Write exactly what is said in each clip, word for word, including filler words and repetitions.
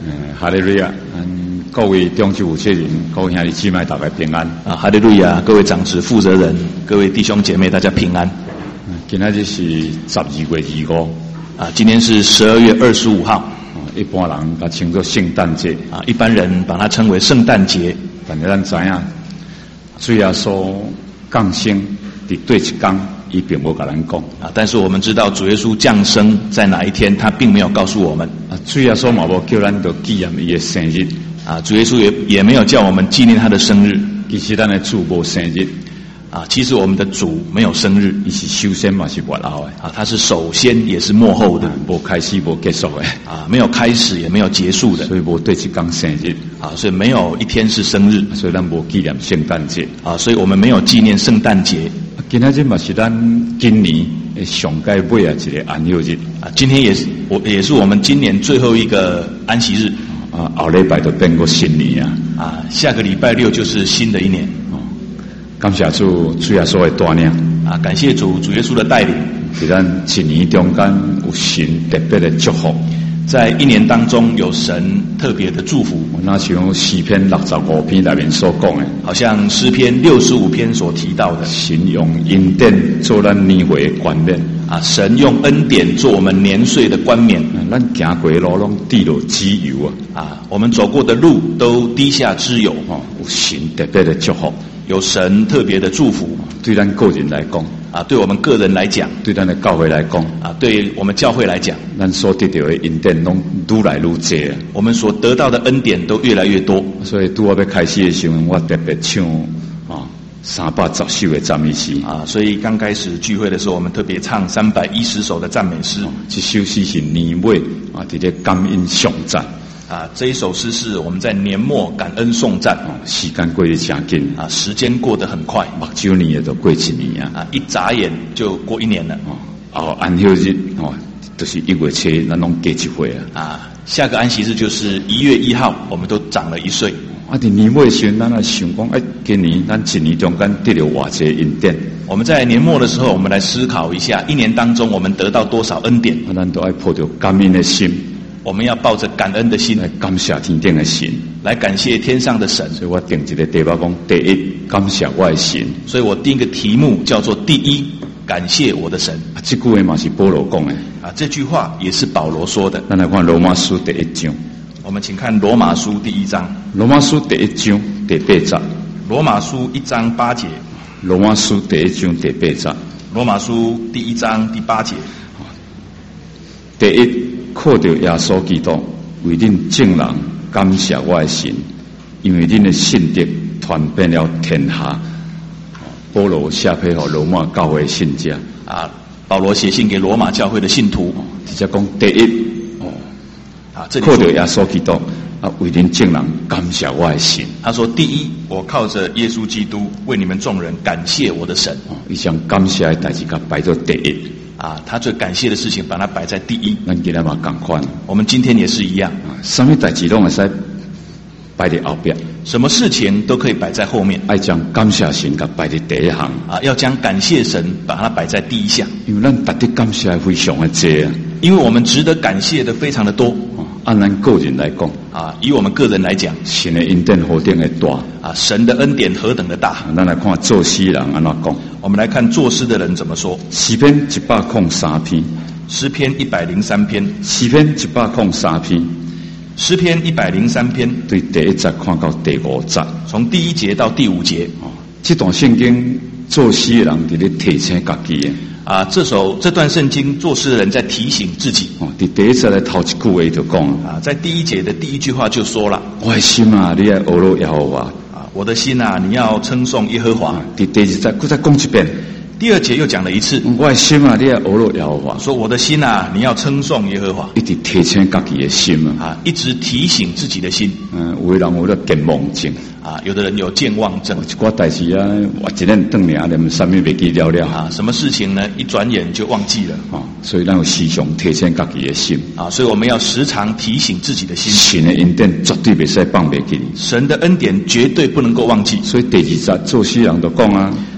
嗯，哈利路亚！嗯，各位中秋有些人，各位兄弟姊妹，大家平安啊！哈利路亚！各位长子、负责人，各位弟兄姐妹，大家平安。 嗯，今天就是十二月二五啊，今天是十二月二十五号。 一般人把它称作圣诞节啊，一般人把它称为圣诞节。 但是咱知影，主耶稣降生伫对一天，伊并无甲咱讲啊。但是我们知道主耶稣降生在哪一天，他并没有告诉我们啊。主耶稣嘛无叫咱都纪念伊的生日啊。主耶稣也也没有叫我们纪念他的生日。 其实咱的主无生日啊，其实我们的主没有生日， 伊是首先嘛是末后的啊，他是首先也是末后的， 无开始无结束的啊，没有开始也没有结束的， 所以无对一天生日啊，所以没有一天是生日， 所以咱无纪念圣诞节啊，所以我们没有纪念圣诞节。 今仔日嘛是咱今年上届尾啊一个安息日啊，今天也是我也是我们今年最后一个安息日啊，后礼拜就变过新年啊啊，下个礼拜六就是新的一年。 感谢主，主耶稣的带领啊！感谢主，主耶稣的带领， 在咱一年中间有神特别的祝福， 在一年当中有神特别的祝福。 那像诗篇六十五篇里面所讲的， 好像诗篇六十五篇所提到的， 神用恩典做咱年岁的冠冕啊！神用恩典做我们年岁的冠冕。 咱行过的路拢滴落脂油啊！啊，我们走过的路都滴下脂油哦，有神特别的祝福。 有神特别的祝福， 对咱个人来讲啊，对我们个人来讲， 对咱的教会来讲啊，对我们教会来讲， 咱所得到的恩典拢愈来愈多， 我们所得到的恩典都越来越多。 所以拄我要开始的时候，我特别唱啊三百十首的赞美诗啊，所以刚开始聚会的时候，我们特别唱三百一十首的赞美诗。 这首诗是年尾啊，伫咧感恩颂赞。 啊，这一首诗是我们在年末感恩颂赞。 哦，时间过得真紧啊，时间过得很快， 目睭年也都过一年啊， 啊，一眨眼就过一年了。 哦，后安息日哦，就是一月七，咱拢加一岁啊。 啊，下个安息日就是一月一号，我们都长了一岁。 啊，伫年尾时，咱来想讲，哎，今年咱一年中间得了偌济恩典。 我们在年末的时候，我们来思考一下，一年当中我们得到多少恩典？ 啊，咱都爱抱着感恩的心。 我们要抱着感恩的心来感谢天顶的神， 来感谢天上的神。 所以我定一个题目讲：第一，感谢我的神。 所以我定一个题目叫做“第一，感谢我的神”。 啊，这句话嘛是保罗讲的啊，这句话也是保罗说的。 咱来看罗马书第一章。 我们请看罗马书第一章。 罗马书第一章第八节。 罗马书一章八节。 罗马书第一章第八节。 罗马书第一章第八节。 第一。靠着耶稣基督为恁众人感谢我的神，因为恁的信德传遍了天下。保罗写批给罗马教会的信者啊，保罗写信给罗马教会的信徒， 直接讲第一哦啊，这里靠着耶稣基督啊为恁众人感谢我的神。 他说：第一，我靠着耶稣基督为你们众人感谢我的神。 哦，伊将感谢的代志甲摆做第一。 啊，他最感谢的事情，把它摆在第一。 咱今日嘛同款， 我们今天也是一样。 啊，什么代志拢会使摆在后边， 什么事情都可以摆在后面。 爱将感谢神甲摆在第一行。 啊，要将感谢神把它摆在第一项。 因为咱值得感谢非常的多啊， 因为我们值得感谢的非常的多。 按咱个人来讲， 啊，以我们个人来讲， 神的恩典何等的大啊！神的恩典何等的大！ 咱来看作诗人安怎讲。 我们来看作诗的人怎么说。 诗篇一百零三篇， 诗篇一百零三篇， 诗篇一百零三篇， 诗篇一百零三篇， 对第一节看到第五节， 从第一节到第五节。 哦，这段圣经作诗的人伫咧提醒家己的。 啊，这首这段圣经作诗的人在提醒自己。 哦，第第一节的头一句话就讲啊，在第一节的第一句话就说了： 我的心啊，你要欧罗耶和华啊，我的心啊，你要称颂耶和华。 啊，第第二节再再讲一遍。 第二节又讲了一次： 我的心啊，你要欧罗耶和华。 说我的心啊，你要称颂耶和华。 一直提醒家己的心啊， 啊，一直提醒自己的心。 嗯，有的人有了健忘症。 啊，有的人有健忘症， 一寡代志啊，我一年等年啊，连什么袂记了了啊，什么事情呢？一转眼就忘记了啊，所以咱有时常提醒家己的心啊，所以我们要时常提醒自己的心。 神的恩典绝对袂使放袂记， 神的恩典绝对不能够忘记。 所以第二节作诗人就讲啊，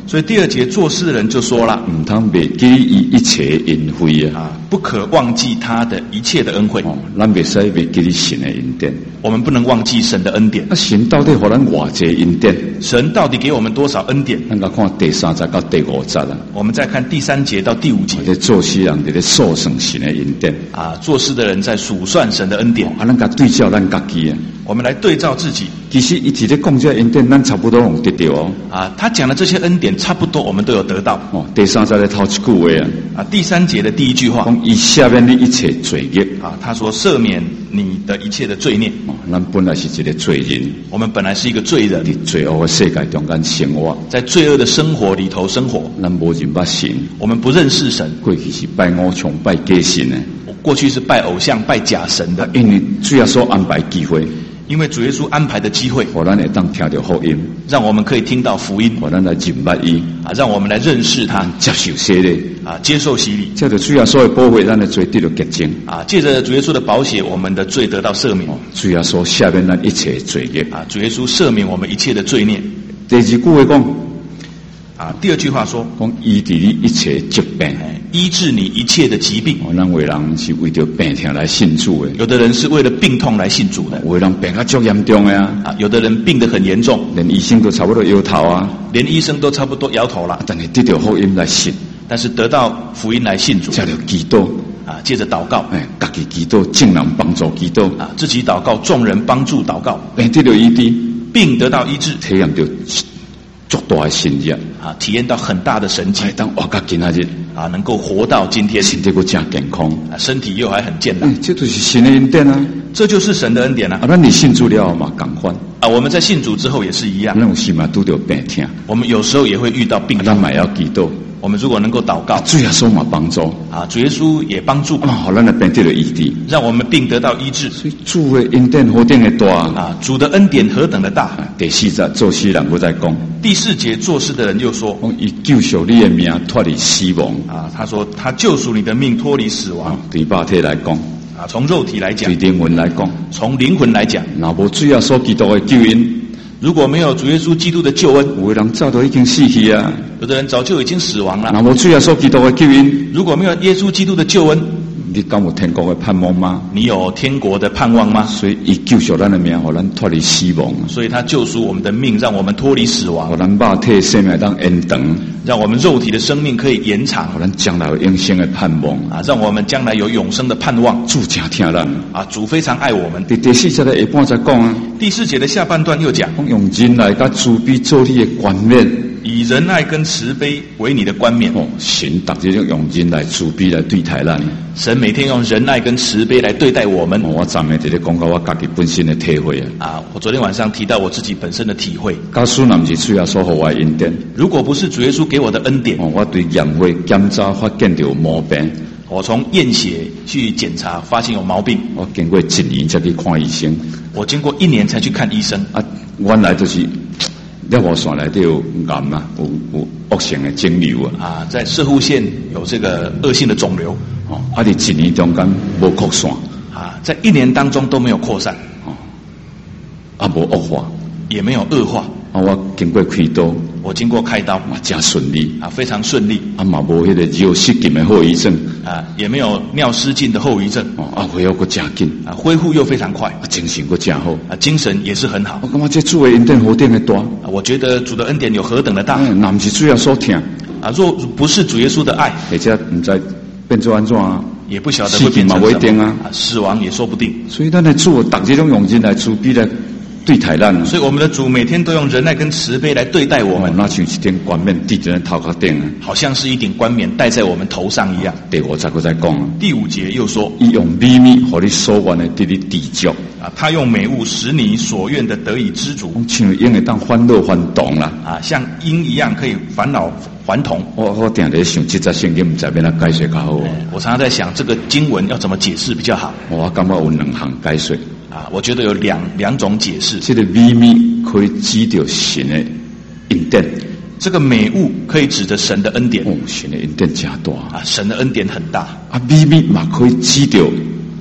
所以第二节做事的人就说了， 唔通袂记伊一切恩惠啊！ 啊，不可忘记他的一切的恩惠。 哦，咱袂使袂记你神的恩典。 我们不能忘记神的恩典。 啊，神到底给咱偌济恩典？ 神到底给我们多少恩典？ 咱来看第三节到第五节啦。 我们再看第三节到第五节。 在做事人在咧数算神的恩典。 啊，做事的人在数算神的恩典。 啊，咱甲对照咱家己啊。 我们来对照自己。 其实伊直咧讲这恩典，咱差不多有得到哦。 啊，他讲的这些恩典，差不多我们都有得到。 哦，第三节的头一句话啊。 啊，第三节的第一句话。 讲伊赦免你一切罪孽。 啊，他说赦免你的一切的罪孽。 哦，咱本来是一个罪人。我们本来是一个罪人。 在罪恶的世界中间生活。 在罪恶的生活里头生活。 咱无认捌神。 我们不认识神。 过去是拜偶像、拜假神的。 过去是拜偶像、拜假神的。 因为主耶稣安排机会。 因为主耶稣安排的机会， 我咱会当听到福音， 让我们可以听到福音， 我咱来认捌伊， 啊，让我们来认识他， 接受洗礼， 啊，接受洗礼， 借着主耶稣的保护，咱的罪得到洁净， 啊，借着主耶稣的宝血，我们的罪得到赦免， 主耶稣赦免咱一切罪孽， 啊，主耶稣赦免我们一切的罪孽。 第二句话讲， 啊，第二句话说， 讲医治你一切疾病。 医治你一切的疾病。 哦，咱有人是为着病痛来信主的， 有的人是为了病痛来信主的， 有的人病得足严重的啊， 啊，有的人病得很严重， 连医生都差不多摇头啊， 连医生都差不多摇头了。 但是得到福音来信， 但是得到福音来信主， 借着祈祷啊，借着祷告， 哎，家己祈祷，众人帮助祈祷啊，自己祷告，众人帮助祷告， 病得到医治， 病得到医治， 体验到足大的神迹啊，体验到很大的神迹， 当活到今仔日啊，能够活到今天， 身体又正健康， 啊，身体又还很健朗， 嗯，这就是神的恩典啊， 这就是神的恩典啊。 啊，咱你信主了嘛，同款啊，我们在信主之后也是一样， 咱有时嘛拄到病痛， 我们有时候也会遇到病痛， 咱嘛要祈祷。 我们如果能够祷告， 主耶稣嘛帮助啊，主耶稣也帮助， 啊，好，咱的病得到医治， 让我们病得到医治。 所以主的恩典何等的大啊！主的恩典何等的大！ 啊、第四节做事人又在讲， 第四节做事的人又说， 讲伊救赎你的命脱离死亡啊，他说他救赎你的命脱离死亡。 对肉体来讲， 啊，从肉体来讲， 对灵魂来讲， 从灵魂来讲， 若无主耶稣基督的救恩。 如果没有主耶稣基督的救恩， 有的人早都已经死去啊， 有的人早就已经死亡了。 若无主耶稣基督的救恩， 如果没有耶稣基督的救恩， 你敢有天国的盼望吗？ 你有天国的盼望吗？ 所以伊救赎咱的命，让咱脱离死亡。 所以他救赎我们的命，让我们脱离死亡， 让咱肉体生命当延长， 让我们肉体的生命可以延长， 让咱将来有永生的盼望啊！让我们将来有永生的盼望。 主真疼咱啊！主非常爱我们。 第第四节的下半再讲啊， 第四节的下半段又讲， 用仁爱甲慈悲做你的冠冕， 以仁爱跟慈悲为你的冠冕。 哦，神逐日用仁爱慈悲来对待咱。 神每天用仁爱跟慈悲来对待我们。 哦、我昨天在咧讲到我家己本身的体会啊。 啊，我昨天晚上提到我自己本身的体会。 假使若不是主耶稣给我的恩典， 如果不是主耶稣给我的恩典， 哦、我对验血检查发现到有毛病。 我从验血去检查，发现有毛病。 我经过一年才去看医生。 我经过一年才去看医生。 啊，原来就是尿膜腺内底有癌啊，有有恶性的肿瘤啊。 啊，在射护腺有这个恶性的肿瘤。 哦，啊，你一年中间无扩散。 啊，在一年当中都没有扩散。 哦，啊，无恶化， 也没有恶化。 啊，我经过开刀， 我经过开刀， 啊，真顺利， 啊，非常顺利， 啊，嘛无迄个尿失禁的后遗症， 啊，也没有尿失禁的后遗症， 哦，啊，恢复个真紧， 啊，恢复又非常快， 啊，精神个真好， 啊，精神也是很好。 我感觉这主的恩典何等的大， 啊，我觉得主的恩典有何等的大， 嗯，那不是主要所听， 啊，若不是主耶稣的爱， 而且唔知变做安怎啊， 也不晓得会变成什么，啊，死亡也说不定。 所以咱的主，逐日种用心来慈悲来对待咱， 所以我们的主每天都用仁爱跟慈悲来对待我们， 哦、那像一顶冠冕戴在咱头壳顶， 好像是一顶冠冕戴在我们头上一样。 第五节再再讲， 第五节又说， 伊用美物，互你所愿的得你知足。 啊，他用美物使你所愿的得以知足， 像鹰会当欢乐欢动啦， 啊，像鹰一样可以返老还童。 我我定在想，这则圣经唔知要哪解释较好。 我常常在想，这个经文要怎么解释比较好。 我感觉有两项解释。 啊，我觉得有两两种解释。 这个美物可以指着神的恩典， 这个美物可以指着神的恩典。 哦，神的恩典真大啊，神的恩典很大。 啊，美物嘛可以指着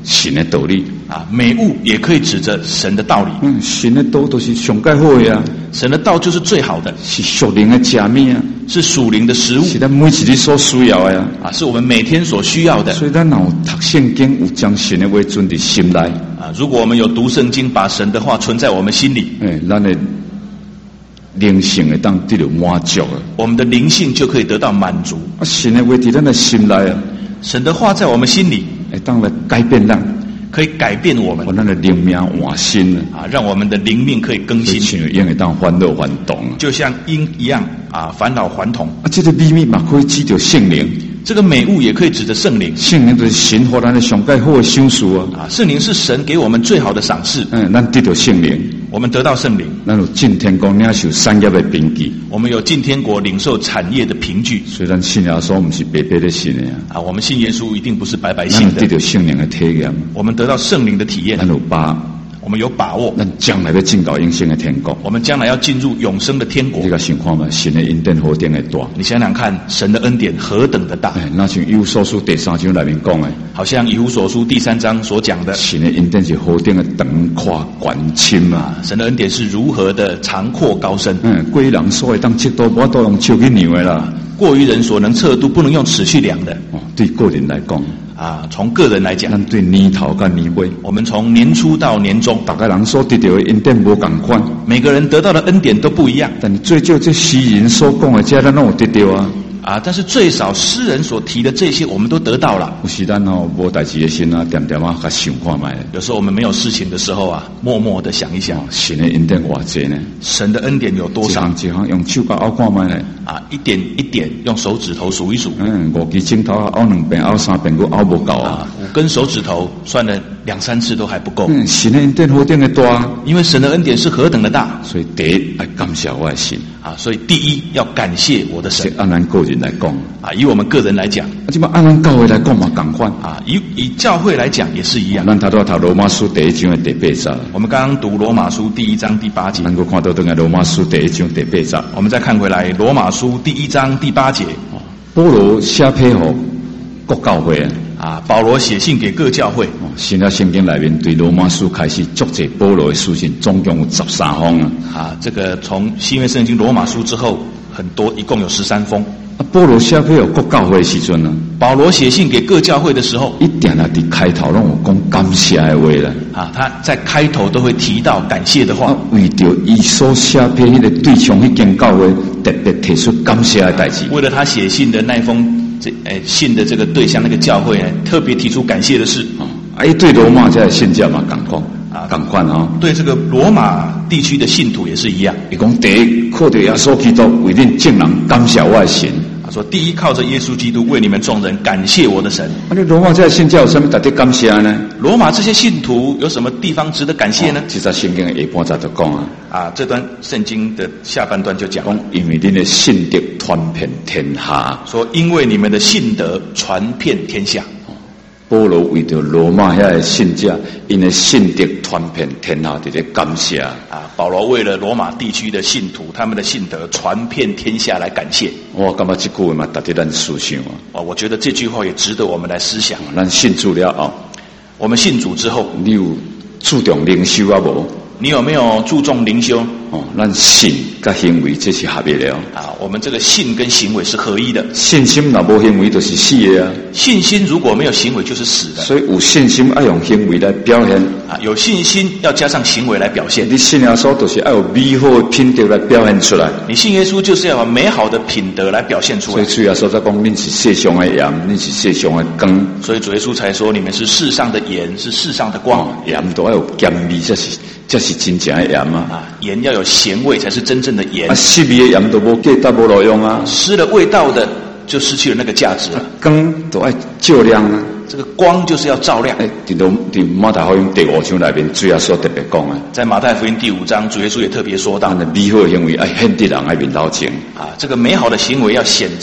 神的道理。 啊，美物也可以指着神的道理。 嗯，神的道都是上介好的啊， 神的道就是最好的， 是属灵的食物啊， 是属灵的食物， 是咱每一日所需要的啊。 啊，是我们每天所需要的。 所以咱若有读圣经，有将神的话存伫心内啊，如果我们有读圣经，把神的话存在我们心里， 诶，咱的灵性会当得到满足啊。 我们的灵性就可以得到满足。 啊，神的话伫咱的心内啊， 神的话在我们心里， 会当来改变咱， 可以改变我们， 把咱的灵命换新啊，让我们的灵命可以更新， 像鹰会当返老还童啊， 就像鹰一样啊，返老还童。 啊，这个秘密嘛，可以指着圣灵。 这个美物也可以指着圣灵， 圣灵就是神给咱的上介好的赏赐啊！ 啊，圣灵是神给我们最好的赏赐。 嗯，咱得到圣灵， 我们得到圣灵， 咱有进天国领受产业的凭据， 我们有进天国领受产业的凭据。 所以咱信耶稣不是白白的信的啊！ 啊，我们信耶稣一定不是白白信的， 得到圣灵的体验， 我们得到圣灵的体验， 咱有把。 我们有把握， 咱将来要进到永生的天国。 我们将来要进入永生的天国。 这个情况嘛，神的恩典何等的大！ 你想想看，神的恩典何等的大！ 哎，那像以弗所书第三章里面讲的， 好像以弗所书第三章所讲的， 神的恩典是何等的长阔宽深啊！ 神的恩典是如何的长阔高深。 嗯，过于人所会当测度，我都用手去量的啦。 过于人所能测度，不能用尺去量的。 哦，对个人来讲。 啊，从个人来讲， 咱对年头跟年尾， 我们从年初到年终， 大家人所得到的恩典无同款， 每个人得到的恩典都不一样。 但最少这诗人所讲的，这咱拢有得到啊。 啊，但是最少诗人所提的这些，我们都得到了。 有时咱哦无代志的心啊，点点啊，甲想看卖。 有时候我们没有事情的时候啊，默默的想一想， 神的恩典偌济呢？ 神的恩典有多少？ 一行一行用手甲拗看卖呢？ 啊，一点一点用手指头数一数。 嗯，五支镜头啊，拗两遍，拗三遍，佫拗不够啊。 五根手指头算了两三次都还不够。 嗯，神的恩典何等的大？ 因为神的恩典是何等的大， 所以第一要感谢我的神啊，所以第一要感谢我的神。 按咱个人来讲啊，以我们个人来讲， 啊，即摆按咱教会来讲嘛，同款啊，以以教会来讲也是一样。 咱头拄读罗马书第一章的第八节， 我们刚刚读罗马书第一章第八节， 咱个看到等下罗马书第一章第八节， 我们再看回来罗马书第一章第八节， 保罗写批予各教会啊。 啊，保罗写信给各教会。 哦，新约圣经里面对罗马书开始作者保罗的书信，总共有十三封啊。 啊，这个从新约圣经罗马书之后，很多一共有十三封。 啊，保罗写给各教会的时阵呢， 保罗写信给各教会的时候， 一定啊伫开头拢有讲感谢的话啦。 啊，他在开头都会提到感谢的话。 啊，为着伊所写给迄个对象迄间教会，特别提出感谢的代志。 为了他写信的那一封。这诶，信的这个对象那个教会呢，特别提出感谢的事。 啊，伊对罗马这个信教嘛，共款啊， 共款哦。 对这个罗马地区的信徒也是一样。 伊讲第一，靠着耶稣基督为恁众人感谢我的神。 他说：第一，靠着耶稣基督为你们众人感谢我的神。 啊，你罗马这个信教有什么值得感谢呢？ 罗马这些信徒有什么地方值得感谢呢？ 这在圣经的下半节就讲啊。 啊，这段圣经的下半段就讲， 讲因为恁的信德传遍天下， 说因为你们的信德传遍天下。 保罗为着罗马遐个信者，因的信德传遍天下，伫咧感谢啊。 保罗为了罗马地区的信徒，他们的信德传遍天下来感谢。 我感觉这句话嘛，值得咱思想啊。 哦，我觉得这句话也值得我们来思想。 咱信主了后， 我们信主之后， 你有注重灵修啊无？ 你有没有注重灵修？ 哦，咱信跟行为这是合一了啊。我们这个信跟行为是合一的。 信心若无行为，就是死的啊。 信心如果没有行为，就是死的。 所以有信心要用行为来表现啊。有信心要加上行为来表现。 你信耶稣就是要有美好的品德来表现出来。 你信耶稣就是要有美好的品德来表现出来。 所以主耶稣在讲，恁是世上的盐，恁是世上的光。 所以主耶稣才说，你们是世上的盐，是世上的光。 哦，盐都要有咸味，这是这是真正的盐啊！ 啊，盐要有咸味才是真正的盐。 啊，失味的盐都无价值，无路用啊！ 失了味道的，就失去了那个价值了。 光都要照亮啊！ 这个光就是要照亮。 哎，伫罗伫马太福音第五章里面，主耶稣特别讲啊， 在马太福音第五章，主耶稣也特别说到， 美好的行为要显伫人的面头前啊，这个美好的行为要显在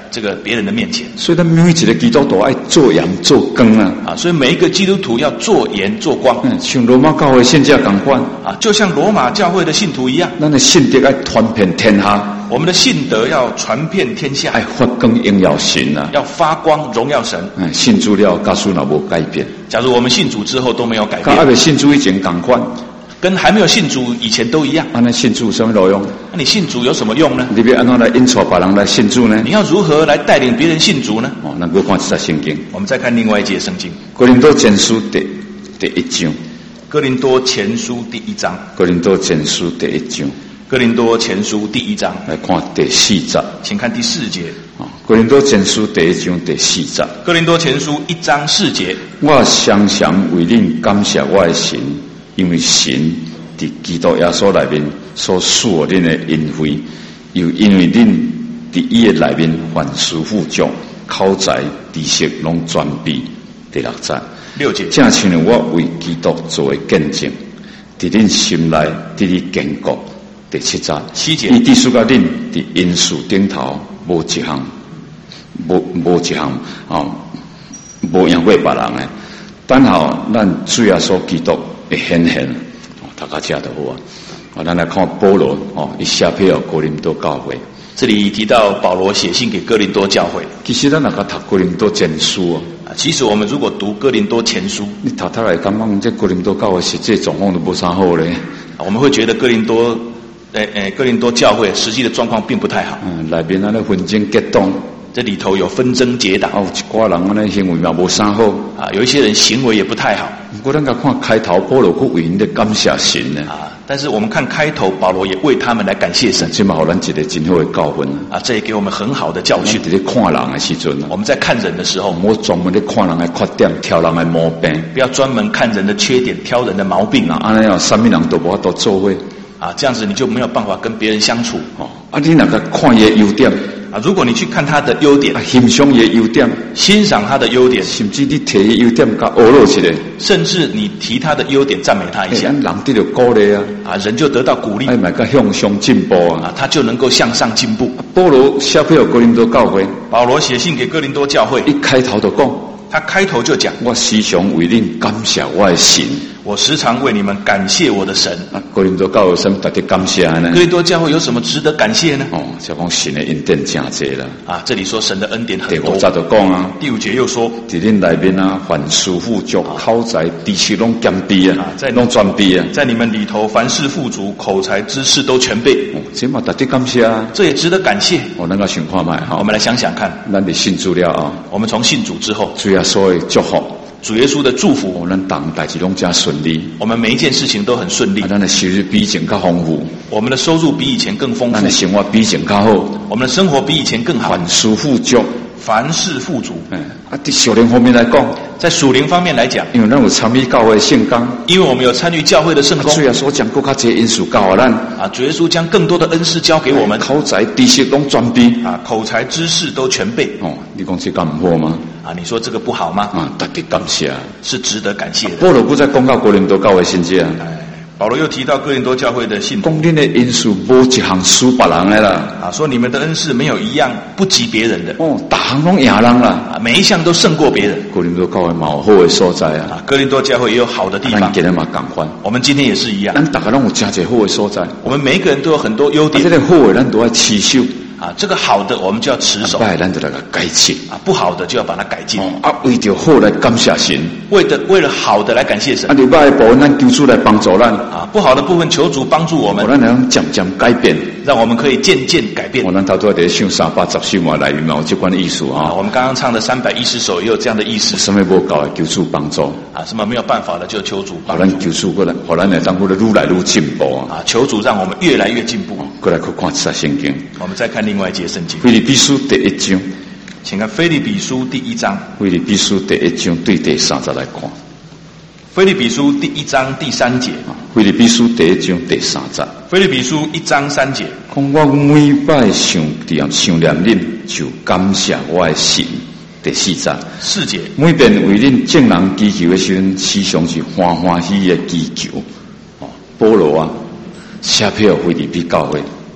这个别人的面前。 所以咱每一个基督徒爱做盐做光啊！ 啊，所以每一个基督徒要做盐做光。 嗯，像罗马教会信者同款啊，就像罗马教会的信徒一样， 咱的信德爱传遍天下。 我们的信德要传遍天下， 爱发光荣耀神啊！ 要发光荣耀神。 嗯，信主了，假使若无改变， 假如我们信主之后都没有改变， 跟还没信主以前同款， 跟还没有信主以前都一样。 那信主有什么路用？ 那你信主有什么用呢？ 你要安怎来引导别人来信主呢？ 你要如何来带领别人信主呢？ 哦，能够看一下圣经。 我们再看另外一节圣经， 哥林多前书第第一章。 哥林多前书第一章。 哥林多前书第一章。 哥林多前书第一章， 来看第四节， 请看第四节。 哥林多前书第一章第四节。 哥林多前书一章四节。我常常为恁感谢我的神，因为神在基督耶稣内面所赐恁的恩惠，又因为恁在伊的内面凡事富足，口才知识拢全备。第六节。 六节。 正像我为基督作为见证，在恁心内伫你坚固。第七节， 七节， 伊指示甲恁伫因素顶头无一项，无无一项啊，无赢过别人诶。等候咱主耶稣基督会显现，哦，大家遮就好啊。啊，咱来看保罗哦，伊写批予哥林多教会。 这里提到保罗写信给哥林多教会。 其实咱若个读哥林多前书啊，其实我们如果读哥林多前书， 你读读来感觉这哥林多教会实际状况都无啥好咧。 我们会觉得哥林多。诶诶，哥林多教会实际的状况并不太好。 嗯，内面安尼纷争激动， 这里头有纷争结党。 哦，一寡人安尼行为嘛无啥好。 啊，有一些人行为也不太好。 不过咱甲看开头，保罗佫为因咧感谢神呢。 啊，但是我们看开头，保罗也为他们来感谢神。 这嘛，互咱一个真好的教训啊，这也给我们很好的教训。 伫咧看人的时阵， 我们在看人的时候， 莫专门咧看人的缺点，挑人的毛病， 不要专门看人的缺点，挑人的毛病。 啊，安尼哦，啥物人都无法度做伙。 啊，这样子你就没有办法跟别人相处哦。啊，你那个看伊的优点啊，如果你去看他的优点， 啊，欣赏伊的优点， 欣赏他的优点， 甚至你提伊优点甲学落起来， 甚至你提他的优点赞美他一下， 人得到鼓励啊， 啊，人就得到鼓励， 哎，买个向上进步啊， 啊，他就能够向上进步。 保罗写给哥林多教会， 保罗写信给哥林多教会， 一开头就讲， 他开头就讲， 我时常为恁感谢我的神。 我时常为你们感谢我的神。 啊，哥林多教会什么值得感谢呢？ 哥林多教会有什么值得感谢呢？ 哦，就讲神的恩典真多啦。啊， 这里说神的恩典很多。 第五节就讲啊， 第五节又说， 在恁内面啊，凡事富足，口才知识拢兼备啊， 在拢全备啊， 在你们里头凡事富足，口才知识都全备。 哦，这嘛值得感谢啊， 这也值得感谢。 哦，咱个想看卖哈， 我们来想想看， 咱的信主了啊， 我们从信主之后， 主耶稣的祝福。 主耶稣的祝福， 我们当代志拢加顺利， 我们每一件事情都很顺利。 咱的收入比以前较丰富， 我们的收入比以前更丰富， 咱的生活比以前较好， 我们的生活比以前更好， 凡事富足， 凡事富足。 嗯，啊，在属灵方面来讲， 在属灵方面来讲， 因为咱有参与教会的圣工， 因为我们有参与教会的圣工， 主耶稣将更加侪恩赐教咱， 啊，主耶稣将更多的恩赐交给我们， 口才知识拢全备， 啊，口才知识都全备。 哦，你讲这个唔好吗？ 啊，你说这个不好吗？ 啊，值得感谢， 是值得感谢的。 保罗不再讲到哥林多教会信者， 哎，保罗又提到哥林多教会的信徒， 讲恁的恩赐无一项输别人的啦。 啊，说你们的恩赐没有一样不及别人的。 哦，大项拢赢人啦。 啊，每一项都胜过别人。 哥林多教会嘛有好的所在啊。 啊，哥林多教会也有好的地方。 咱今日嘛共款， 我们今天也是一样。 咱大家拢有真侪好的所在。 我们每一个人都有很多优点。 啊，这个好的咱都要持守。 啊，这个好的我们就要持守， 坏咱就来个改进啊，不好的就要把它改进。 哦、啊，为着好来感谢神， 为的为了好的来感谢神。 啊，另外的部分咱求主来帮助咱啊，不好的部分求主帮助我们， 我咱能渐渐改变， 让我们可以渐渐改变。 我咱头拄在唱三百十首嘛内面嘛有这款的意思啊。 我们刚刚唱的三百一十首也有这样的意思。 什么无够的求主帮助啊，什么没有办法的就求主帮助。 咱求主过来，互咱来当过来愈来愈进步啊！啊，求主让我们越来越进步。 过来去看一下圣经。 我们再看另外一节圣经。 腓立比书第一章， 请看腓立比书第一章。 腓立比书第一章对第三节来看。 腓立比书第一章第三节。 腓立比书第一章第三节。 腓立比书一章三节。 讲我每摆想念想念恁，就感谢我的神。第四节。 四节。 每遍为恁正人祈求的时阵，时常是欢欢喜喜的祈求。哦，保罗啊，写票腓立比教会。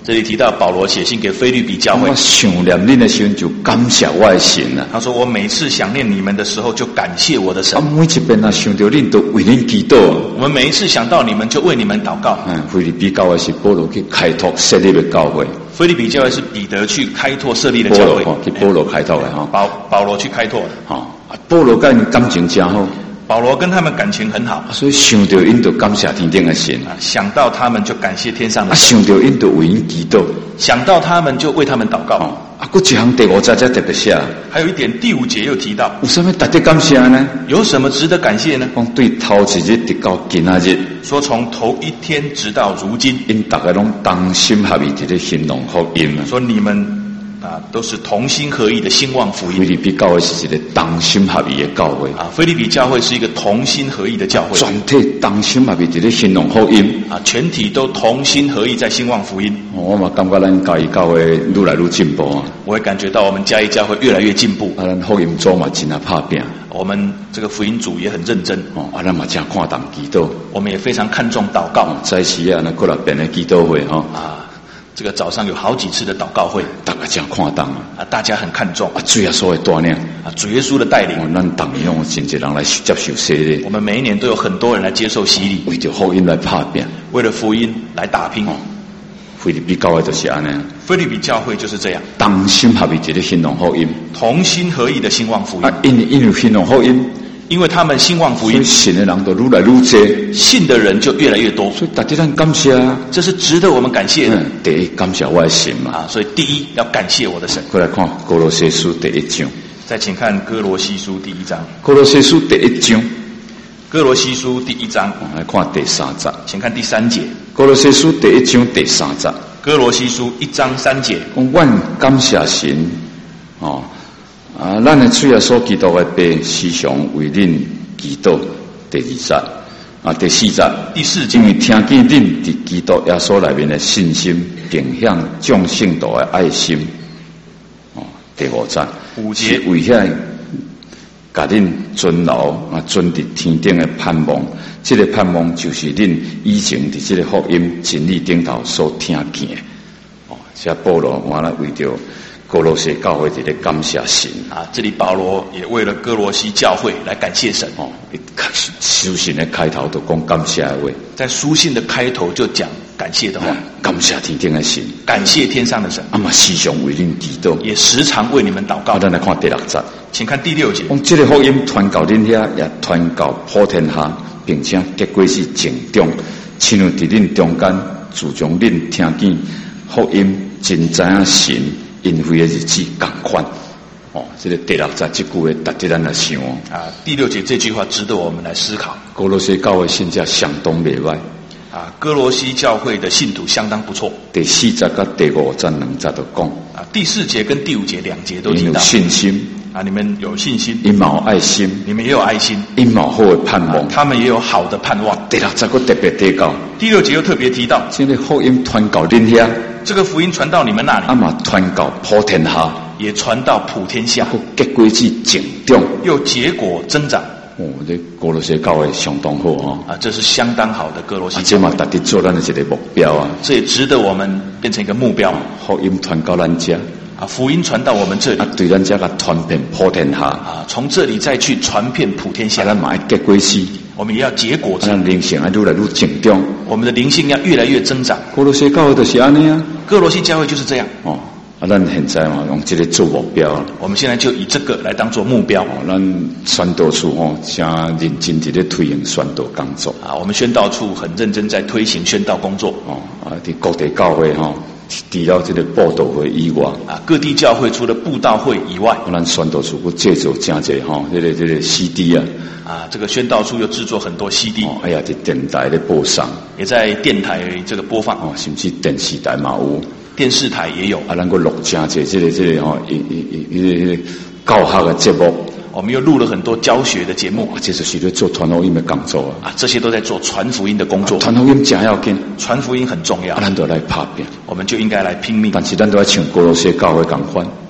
这里提到保罗写信给腓立比教会， 我想念恁的时候就感谢我的神啊。 他说我每次想念你们的时候就感谢我的神。 啊，每一遍啊想到恁都为恁祈祷。 我们每一次想到你们就为你们祷告。 嗯，腓立比教会是保罗去开拓设立的教会。 腓立比教会是彼得去开拓设立的教会， 去保罗开拓的哈。 保保罗去开拓的。 哈，啊，保罗跟因感情真好。 保罗跟他们感情很好， 所以想到因就感谢天顶的神啊，想到他们就感谢天上的神，啊，想到因就为因祈祷， 想到他们就为他们祷告。 哦、啊，搁一项第五节才特别写， 还有一点第五节又提到， 有什么值得感谢呢？ 有什么值得感谢呢？ 讲对头一日直到今仔日， 说从头一天直到如今， 因大家拢同心合意伫咧兴隆福音。 说你们。啊，都是同心合意的兴旺福音。 腓立比教会是一个同心合意的教会啊，腓立比教会是一个同心合意的教会， 全体同心合意在咧兴隆福音啊，全体都同心合意在兴旺福音。 我嘛感觉咱嘉义教会愈来愈进步啊！ 我会感觉到我们嘉义教会越来越进步。 啊，咱福音组嘛真啊拍拼， 我们这个福音组也很认真哦。啊，咱嘛真看重祈祷， 我们也非常看重祷告。 在时啊，那过来变的祈祷会哈啊。这个早上有好几次的祷告会， 大家真看重啊！ 啊，大家很看重啊，主耶稣的带领啊，主耶稣的带领， 哦，咱当年用真侪人来接受洗礼。 我们每一年都有很多人来接受洗礼， 为着福音来拍拼， 为了福音来打拼。哦， 腓立比教会就是安尼， 腓立比教会就是这样， 同心合意在咧兴隆福音， 同心合意的兴旺福音。 啊，因因为兴隆福音。 因为他们兴旺福音， 信的人都愈来愈多， 信的人就越来越多， 所以大家咱感谢啊， 这是值得我们感谢的。 嗯、第一感谢我的神嘛， 啊，所以第一要感谢我的神。 过来看歌罗西书第一章， 再请看歌罗西书第一章。 歌罗西书第一章， 歌罗西书第一章， 来看第三节， 请看第三节。 歌罗西书第一章第三节， 歌罗西书一章三节， 讲阮感谢神，哦。啊，咱的主耶稣基督的爸时常为恁祈祷。第二节啊，第四节， 第四节， 因为听见恁伫基督耶稣内面的信心，并向众圣徒的爱心。哦，第五节， 五节， 是为遐甲恁尊牢啊，尊伫天顶的盼望。这个盼望就是恁以前伫这个福音真理顶头所听见的。哦，这保罗完了为着。歌罗西教会在咧感谢神啊！这里保罗也为了歌罗西教会来感谢神哦。书信的开头都讲感谢的话， 在书信的开头就讲感谢的话，嗯、 感谢天顶的神， 感谢天上的神。 啊嘛，时常为恁祈祷， 也时常为你们祷告。 啊，咱来看第六节， 请看第六节。 讲这个福音传到恁遐，也传到普天下，并且结果是正中，亲像伫恁中间，自从恁听见福音，真知影神。因为的日子共款，哦，这个第六节这句话值得咱来想啊。第六节这句话值得我们来思考。 歌罗西教会信者相当袂歹啊，歌罗西教会的信徒相当不错。 第四节跟第五节两节都讲啊，第四节跟第五节两节都提到有信心啊，你们有信心， 因嘛有爱心， 你们也有爱心， 因嘛有好的盼望、啊， 他们也有好的盼望。 第六节个特别提到， 第六节又特别提到， 这个福音传到恁遐。 这个福音传到你们那里， 啊嘛传到普天下， 也传到普天下， 结果是成长， 又结果增长。 哦，这歌罗西教会相当好哦， 啊，这是相当好的歌罗西教会。 啊，这嘛达得做咱的一个目标啊， 这也值得我们变成一个目标。 福音传到咱家， 啊，福音传到我们这里， 啊，对咱家个传遍普天下， 啊，从这里再去传遍普天下。 咱嘛要结果是。 我们也要结果子， 咱灵性啊愈来愈成长， 我们的灵性要越来越增长。 歌罗西教会就是安尼啊， 歌罗西教会就是这样。 哦，啊，咱现在嘛用这个做目标， 我们现在就以这个来当做目标。 哦，咱宣导处哦，正认真在咧推行宣导工作。 啊，我们宣道处很认真在推行宣道工作。 哦，啊，伫各地教会哈。除了这个布道会以外， 啊，各地教会除了布道会以外， 咱宣导处佫制作真侪吼，这个这个 C D 啊， 啊，这个宣道处又制作很多 C D， 哦，哎呀，在电台咧播送， 也在电台这个播放， 哦，甚至电视台嘛有， 电视台也有， 啊，咱佫录真侪这个这个吼，一一一一个教学的节目。 我们又录了很多教学的节目， 啊，这就是在做传福音的工作啊！ 啊，这些都在做传福音的工作。 传福音真要紧， 传福音很重要。 啊，咱都来拍拼， 我们就应该来拼命。 但是咱都要像歌罗西教会同款，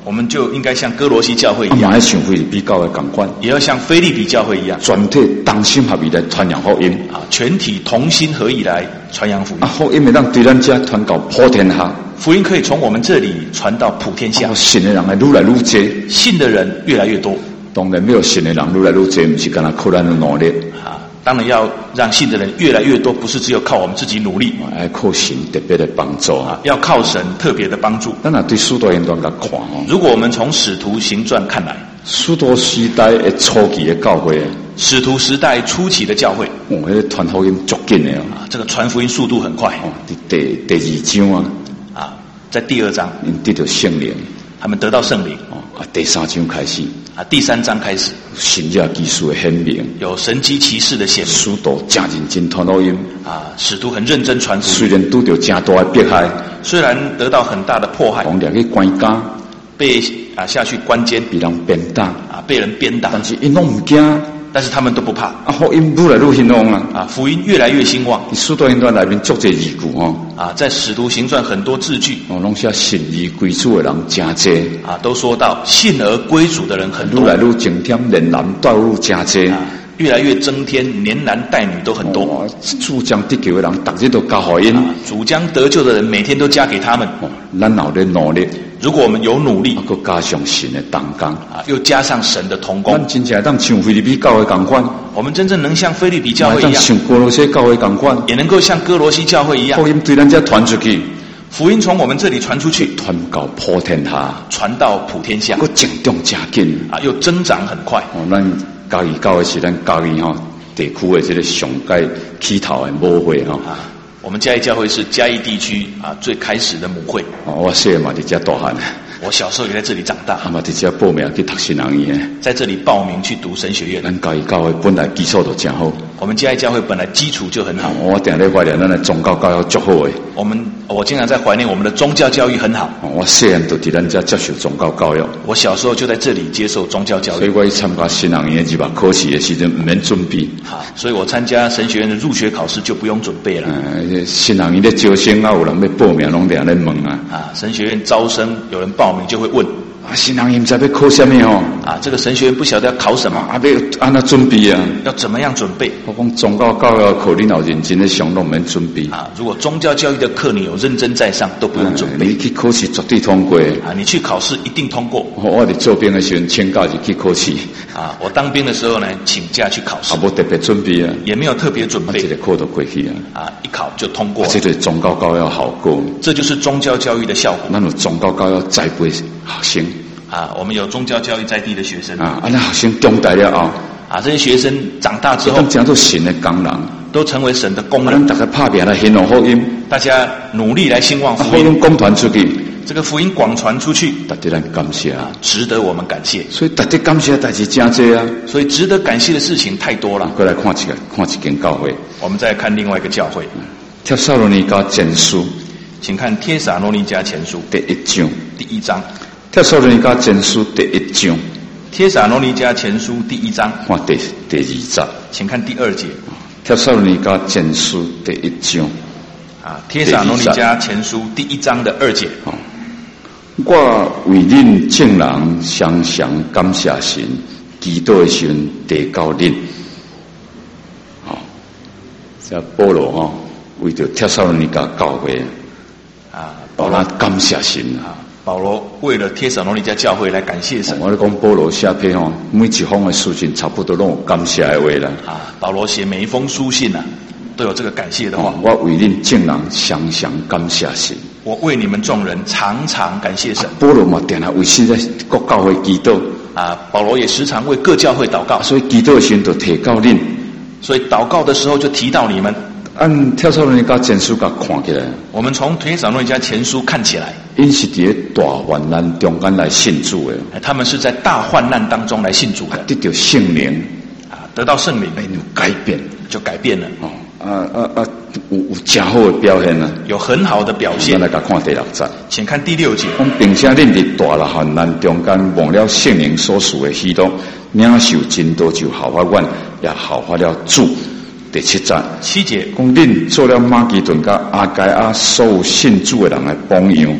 我们就应该像哥罗西教会一样， 啊，像腓立比教会同款， 也要像腓立比教会一样， 全体同心合意来传扬福音啊，全体同心合意来传扬福音。 啊，福音会当对咱家传到普天下， 福音可以从我们这里传到普天下， 啊，信的人会愈来愈多， 信的人越来越多。 当然，没有信的人愈来愈多，不是干那靠咱的努力啊。当然要让信的人越来越多，不是只有靠我们自己努力， 要靠神特别的帮助啊，要靠神特别的帮助。 咱若对使徒行传来看哦， 如果我们从使徒行传看来， 使徒时代的初期的教会， 使徒时代初期的教会， 哦，那个传福音足紧的哦， 啊，这个传福音速度很快哦。第第二章啊， 啊，在第二章， 因得到圣灵， 他们得到圣灵。 哦，啊，第三章开始。 啊，第三章开始， 神迹技术的显明， 有神迹奇事的显明。 使徒真认真传福音啊，使徒很认真传福音。 虽然拄到真大的迫害， 虽然得到很大的迫害， 往掠去关监， 被啊下去关监， 被人鞭打， 啊被人鞭打， 但是因拢唔惊， 但是他们都不怕。 啊，福音愈来愈兴旺啊！ 啊，福音越来越兴旺。 使徒行传内面足侪字句哦。 啊，在使徒行传很多字句哦，拢写信而归主的人真侪啊，都说到信而归主的人很多， 愈来愈增添，连男带女真侪。 啊，越来越增添，连男带女都很多。 哦，主将得救的人，逐日都交互因。 啊，主将得救的人，每天都加给他们。 哦，咱有咧努力， 如果我们有努力， 又加上神的同工， 啊，又加上神的同工， 咱真正当像腓立比教会同款。 我们真正能像腓立比教会一样， 像哥罗西教会同款， 也能够像哥罗西教会一样， 福音对咱家传出去， 福音从我们这里传出去， 传到普天下， 传到普天下， 个增长真紧啊，又增长很快。 哦，咱嘉义教会是咱嘉义吼地区的这个上届起头的母会吼。 啊，我们嘉义教会是嘉义地区啊最开始的母会。 哦，我小嘛伫遮大汉。 我小时候也在这里长大， 啊嘛伫遮报名去读神学院， 在这里报名去读神学院。 咱嘉义教会本来基础就真好， 我们嘉义教会本来基础就很好。 我定咧怀念咱的宗教教育足好诶。 我们我经常在怀念我们的宗教教育很好。 我细汉就伫咱遮接受宗教教育， 我小时候就在这里接受宗教教育， 所以我去参加神学院入学考试的时阵唔免准备。 好，所以我参加神学院的入学考试就不用准备了。 嗯，神学院咧招生啊，有人要报名，拢定咧问啊。 啊，神学院招生有人报名就会问。 啊，神学院唔知要考什么哦？ 啊，这个神学院不晓得要考什么， 啊，要安怎准备啊？ 要怎么样准备？ 我讲宗教教育课你有认真的上，拢免准备啊。如果宗教教育的课你有认真在上，都不用准备。 你去考试绝对通过啊，你去考试一定通过。 我伫做兵的时候，请假就去考试。 啊，我当兵的时候呢，请假去考试， 啊，无特别准备啊， 也没有特别准备， 这个课都过去啊。 啊，一考就通过了。 这对宗教教育好过， 这就是宗教教育的效果。 咱有宗教教育栽培学生。 啊，我们有宗教教育在地的学生啊，啊，那学生长大了后， 啊，这些学生长大之后， 都成做神的工人， 都成为神的工人。 咱大家拍拼来兴旺福音， 大家努力来兴旺福音， 福音广传出去， 这个福音广传出去， 值得咱感谢啊，值得我们感谢。 所以值得感谢的代志真多啊， 所以值得感谢的事情太多了。 过来看一个，看一间教会。 我们再看另外一个教会， 帖撒罗尼迦前书， 请看帖撒罗尼迦前书第一章， 第一章。 帖撒罗尼迦前书第一章， 帖撒罗尼迦前书第一章， 看第第二节， 请看第二节。 帖撒罗尼迦前书第一章， 啊，帖撒罗尼迦前书第一章的二节。 哦，我为恁众人常常感谢神，祈祷的时阵提到恁。好，这保罗哈为着帖撒罗尼迦教会啊，保罗感谢神啊。保罗为了帖撒罗尼迦教会来感谢神。 我咧讲保罗写篇吼，每一封的书信差不多拢有感谢的话啦。 啊，保罗写每一封书信啊，都有这个感谢的话。 哦，我为恁众人常常感谢神。 我为你们众人常常感谢神。 啊，保罗嘛定来为现在各教会祈祷。 啊，保罗也时常为各教会祷告。 所以祈祷的时候就提到恁。 所以祷告的时候就提到你们。 按帖撒罗尼迦前书甲看起来， 我们从帖撒罗尼迦前书看起来， 因是伫大患难中间来信主的， 他们是在大患难当中来信主的， 得到圣灵啊，得到圣灵， 有改变， 就改变了。 哦，啊啊啊，有有真好的表现啊， 有很好的表现。 咱来甲看第六节， 请看第六节。 讲并且恁伫大患难中间忘了圣灵所赐的喜乐，领受真道就效法阮，也效法了主。第七节， 七节讲恁做了马其顿甲阿该亚所有信主的人的榜样。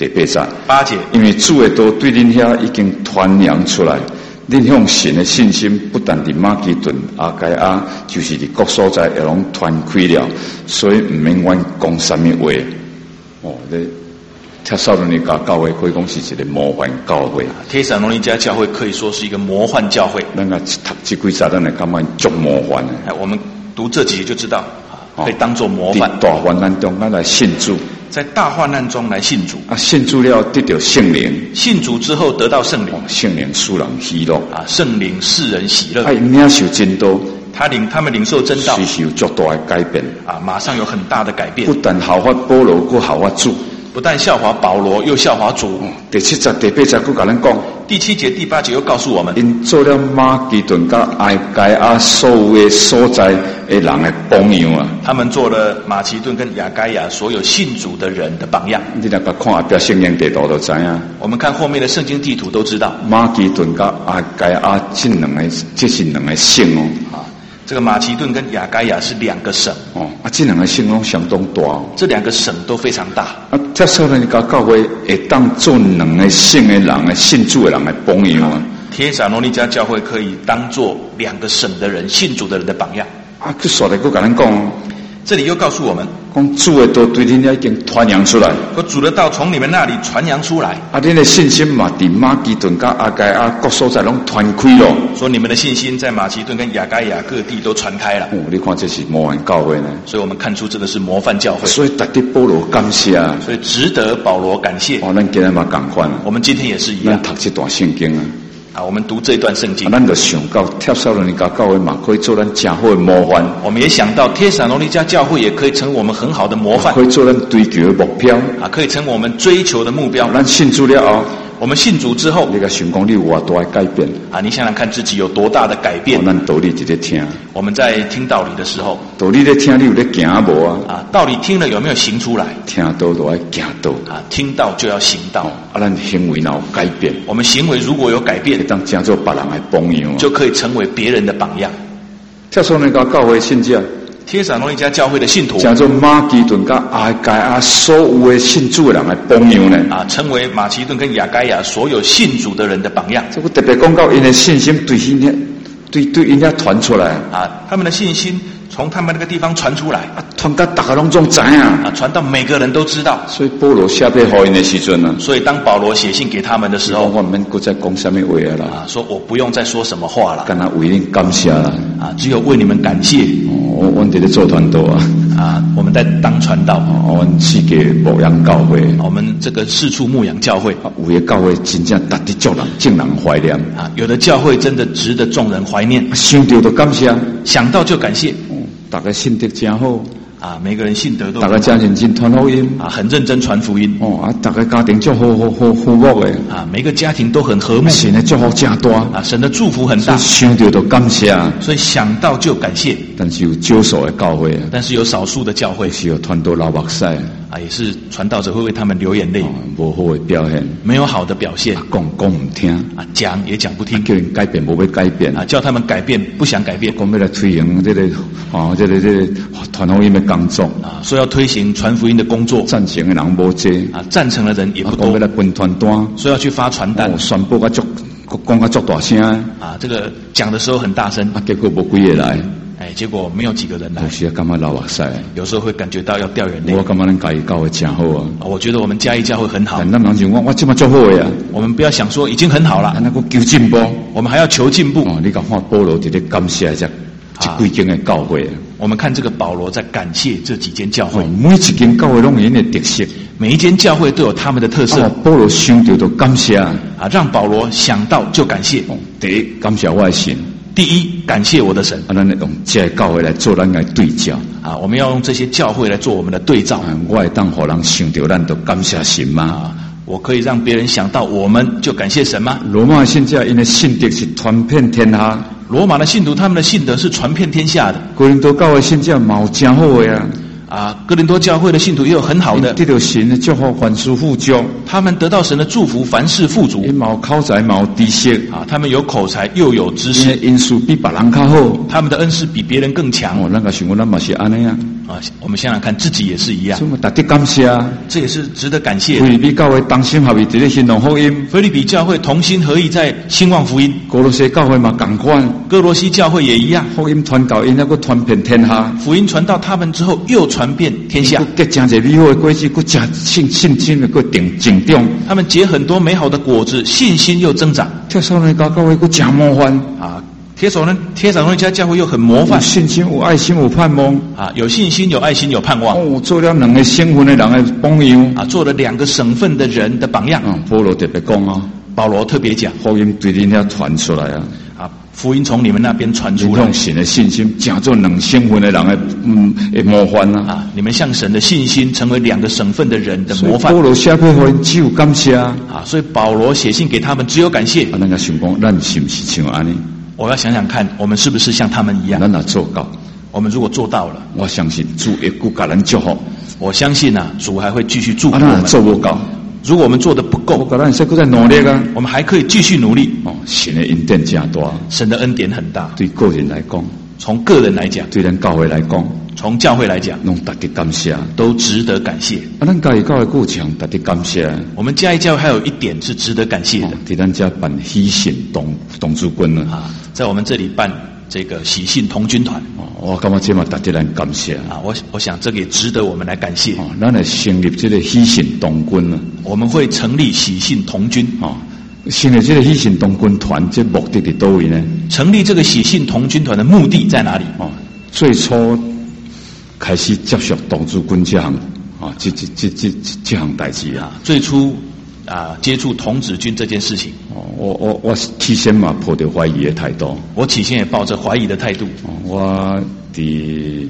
第八节， 八节， 因为主的道对恁遐已经传扬出来，恁向神的信心不但伫马其顿、阿该亚，就是伫各所在也拢传开了，所以唔免阮讲什么话。哦，这帖撒罗尼迦教会可以讲是一个魔幻教会。 帖撒罗尼迦教会可以说是一个魔幻教会。 咱个读这几节，咱来感觉足魔幻的。 哎，我们读这几节就知道，可以当作模范。 在大患难中，咱来信主。 在大患难中来信主啊，信主了得到圣灵， 信主之后得到圣灵， 圣灵使人喜乐啊，圣灵使人喜乐。 哎，领受真道， 他领他们领受真道， 随时有足大的改变啊，马上有很大的改变。 不但效法保罗，更效法主。 不但效法保罗，又效法主。 第七节、第八节，佮甲咱讲。 第七节、第八节又告诉我们， 因做了马其顿甲埃该亚所有的所在的人的榜样啊。 他们做了马其顿跟亚该亚所有信主的人的榜样。 你若甲看后壁圣经地图就知影。 我们看后面的圣经地图都知道， 马其顿甲埃该亚这两个，这是两个省哦。 啊，这个马其顿跟亚该亚是两个省哦，啊，这两个省拢相当大哦。 这两个省都非常大。 啊，帖撒罗尼迦教会会当做两个省的人的信主的人的榜样啊。 帖撒罗尼迦教会可以当做两个省的人信主的人的榜样。 啊，去说来，佮甲咱讲， 这里又告诉我们， 讲主的道对恁已经传扬出来， 说主的道从你们那里传扬出来。 啊，恁的信心嘛，伫马其顿甲阿该亚各所在拢传开咯。 说你们的信心在马其顿跟亚该亚各地都传开了。 哦，你看这是魔幻教会呢。 所以我们看出这个是模范教会。 所以值得保罗感谢。 所以值得保罗感谢。 哦，咱今日嘛同款。 我们今天也是一样。 咱读这段圣经啊。 啊，我们读这段圣经， 啊，咱就想到帖撒罗尼迦教会嘛，可以做咱真好的模范。 我们也想到帖撒罗尼迦教会也可以成为我们很好的模范， 可以做咱追求的目标。 啊，可以成为我们追求的目标。 咱信主了后， 我们信主之后， 你个想讲你有偌大的改变啊？你想想看自己有多大的改变？ 哦，咱道理直接听。 我们在听道理的时候， 道理在听，你有在行无啊？ 啊，道理听了有没有行出来？ 听道就要行道啊，听道就要行道。 哦、啊，咱行为哪有改变？ 我们行为如果有改变， 会当成做别人的榜样， 就可以成为别人的榜样。 帖撒罗尼迦教会信者。 帖撒罗尼迦教会的信徒， 叫做马其顿跟阿该亚所有的信主的人的榜样呢？ 啊，成为马其顿跟亚该亚所有信主的人的榜样。 这个特别讲到因的信心对因遐对对因遐传出来啊，他们的信心从他们那个地方传出来， 啊，传到大家拢总知啊， 啊，传到每个人都知道。所以保罗写俾好因的时阵呢， 所以当保罗写信给他们的时候， 我们不再讲什么话啦， 啊，说我不用再说什么话了， 跟他为您感谢啦， 啊，只有为你们感谢。 我我们在做传道啊， 啊，我们在当传道， 哦、我们是给牧养教会， 我们这个四处牧养教会， 啊，有的教会真正值得众人敬人怀念啊，有的教会真的值得众人怀念， 想到就感谢， 想到就感谢， 哦、大家信德真好。 啊，每个人信德都大家真认真传福音啊，很认真传福音哦啊，大家家庭就好好好和睦的啊，每个家庭都很和睦， 神的祝福真大啊，神的祝福很大， 想到就感谢， 所以想到就感谢。 但是有少数的教会， 但是有少数的教会是有传道流目屎啊，也是传道者会为他们流眼泪， 无、哦、好的表现， 没有好的表现， 讲讲唔听啊，讲也讲不听， 啊、叫人改变无要改变啊，叫他们改变不想改变， 讲要来推行这个啊这个这个传福音的工作啊。说要推行传福音的工作， 赞成的人无多啊，赞成的人也不多。 讲要来分传单， 说要去发传单， 哦、宣布个足讲个足大声啊，这个讲的时候很大声啊，结果无几个来， 哎，结果没有几个人来， 有时感觉流目屎， 有时候会感觉到要掉眼泪。 我感觉咱家己教会真好啊， 我觉得我们嘉义教会很好。 但咱人就我我这么做好呀， 我们不要想说已经很好了， 那个求进步， 我们还要求进步。 哦，你讲看保罗直接感谢这这几间的教会。 我们看这个保罗在感谢这几间教会， 哦、每一间教会都有因的特色， 每一间教会都有他们的特色。 哦、保罗想到就感谢啊， 让保罗想到就感谢。 哦、第一，感谢我的神； 第一，感谢我的神。 啊，咱用这教会来做咱的对照啊，我们要用这些教会来做我们的对照。 啊、我会当互人想到，咱就感谢神嘛。 啊，我可以让别人想到，我们就感谢神吗？ 罗马信者因的信德是传遍天下。 罗马的信徒，他们的信德是传遍天下的。 哥林多教会信者嘛有真好的啊！ 啊，哥林多教会的信徒也有很好的， 得到神的祝福，凡事富足。 他们得到神的祝福，凡事富足。 因有口才，有知识啊，他们有口才，又有知识。 因素比别人较好， 他们的恩师比别人更强。 哦，咱个想讲，咱嘛是安尼啊。 啊，我们想想看，自己也是一样， 所以值得感谢啊！ 这也是值得感谢的。 菲律比教会同心合意，伫咧兴旺福音。 菲律比教会同心合意在兴旺福音。 哥罗西教会嘛同款， 哥罗西教会也一样。 福音传到因，还佫传遍天下。 福音传到他们之后，又传遍天下。 结真侪美好的果子，佫真信信心的佫定增长。 他们结很多美好的果子，信心又增长。 帖撒罗尼迦教会佫真模范啊！帖撒罗帖撒罗尼迦教会又很模范， 有信心、有爱心、有盼望啊！有信心、有爱心、有盼望。 哦，做了两个省份的人的榜样啊，做了两个省份的人的榜样。 嗯，保罗特别讲啊， 保罗特别讲， 福音对你遐传出来啊。 啊，福音从你们那边传出来， 用神的信心，成做两省份的人的嗯的模范啊！ 啊，你们向神的信心，成为两个省份的人的模范。 保罗写给福音只有感谢啊！ 啊，所以保罗写信给他们，只有感谢。 啊，咱个想讲，咱是不是像安尼？ 我要想想看，我们是不是像他们一样？ 咱若做到， 我们如果做到了， 我相信主会顾给咱祝福。 我相信啊，主还会继续祝福我们。 啊，做不到， 如果我们做的不够， 我咱再再努力啊！ 我们还可以继续努力。 哦，神的恩典真大， 神的恩典很大。 对个人来讲， 从个人来讲， 对咱教会来讲， 从教会来讲， 拢值得感谢， 都值得感谢。 啊，咱教会教会够强，值得感谢。 我们嘉义教会还有一点是值得感谢的， 在咱家办喜信同同主军呢啊，在我们这里办这个喜信童军团。 哦，我感觉这嘛值得咱感谢啊，我我想这个也值得我们来感谢。 哦，咱来成立这个喜信童军呢， 我们会成立喜信童军。 哦，成立这个喜信童军团，这目的在多位呢？ 成立这个喜信童军团的目的在哪里？ 哦，最初开始接受童子军这项啊，这这这这这项代志啊， 最初啊接触童子军这件事情。 哦，我我我提前嘛抱着怀疑的态度， 我起先也抱着怀疑的态度。 哦，我伫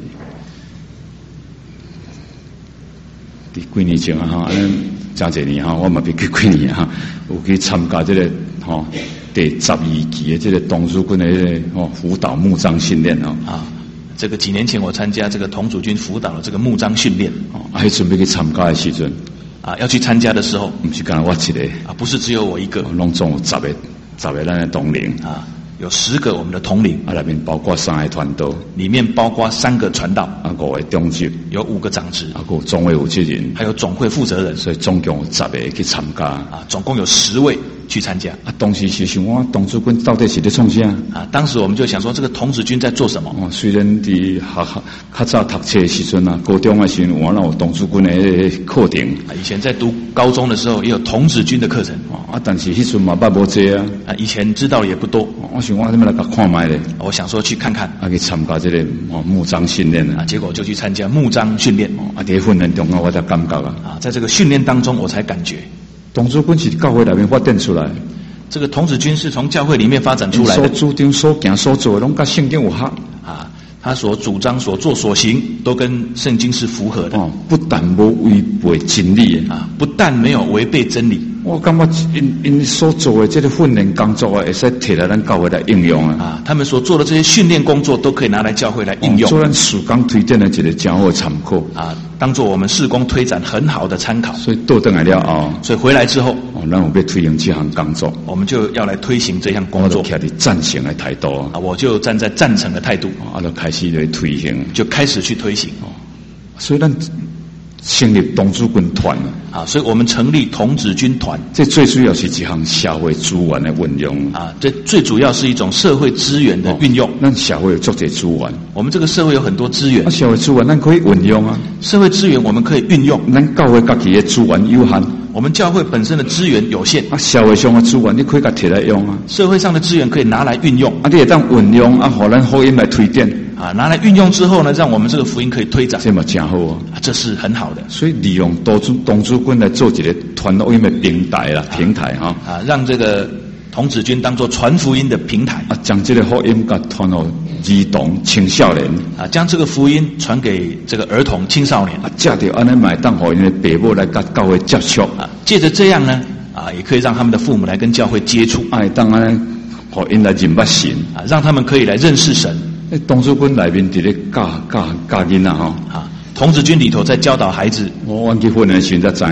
伫几年前啊，哈，安真侪年哈，我嘛别去几年哈，有去参加这个吼、哦、第十二期的这个童子军的这个哦辅导牧章训练哦。 啊，这个几年前我参加这个童子军辅导的这个牧章训练。 哦，还准备去参加的时阵。 啊，要去参加的时候， 不是干我一个啊，不是只有我一个， 拢总有十个，十个咱的同龄啊，有十个我们的同龄啊，里面包括三个传道， 里面包括三个传道， 啊，五个中职， 有五个长职， 啊，有总会负责人， 还有总会负责人， 所以总共有十个去参加啊，总共有十位去参加啊。当时是想我童子军到底是在创啥啊？当时我们就想说，这个童子军在做什么？ 哦，虽然伫学校较早读册的时阵啊，高中的时阵，我那有童子军的课程啊。以前在读高中的时候，也有童子军的课程啊，但是迄阵嘛捌无济啊。 啊，以前知道也不多。 我想我这么来甲看卖咧， 我想说去看看啊，去参加这个哦牧章训练啊，结果就去参加牧章训练啊。在训练中啊，我才感觉啊， 啊，在这个训练当中，我才感觉童子军是教会内面发展出来。 这个童子军是从教会里面发展出来的， 所主张、所行、所做的，拢跟圣经有合啊。他所主张、所做、所行，都跟圣经是符合的。 哦，不但无违背真理啊，不但没有违背真理。 我感觉因因所做的这个训练工作啊，会使摕来咱教会来应用啊。 啊，他们所做的这些训练工作，都可以拿来教会来应用， 做咱事工推荐的一个真好的参考啊，当做我们事工推展很好的参考。 所以倒转来了后， 所以回来之后， 哦，咱有要推行这项工作， 我们就要来推行这项工作， 我就徛伫赞成的态度啊，我就站在赞成的态度， 啊，就开始来推行， 就开始去推行。 哦，所以咱成立童子军团啊，所以我们成立童子军团， 这最主要是一项社会资源的运用啊，这最主要是一种社会资源的运用。 咱、哦、社会有足侪资源， 我们这个社会有很多资源， 啊，社会资源咱可以运用啊， 社会资源我们可以运用， 咱教会家己的资源有限。 我们教会本身的资源有限， 啊，社会上的资源你可以甲摕来用啊， 社会上的资源可以拿来运用， 啊，你会当运用啊，互咱福音来推荐啊，拿来运用之后呢，让我们这个福音可以推展， 这嘛真好啊， 啊，这是很好的。 所以利用童子童子军来做一个传福音的平台啦，平台哈， 啊，让这个童子军当作传福音的平台， 啊，将这个福音甲传到儿童青少年， 啊，将这个福音传给这个儿童青少年， 啊，借着安尼买当互因的父母来甲教会接触， 啊，借着这样呢，啊，也可以让他们的父母来跟教会接触， 啊，当安尼互因来认捌神， 啊，让他们可以来认识神。 诶，童子军内面伫咧教教教囡仔吼， 啊，童子军里头在教导孩子。 我阮去训练时才知影。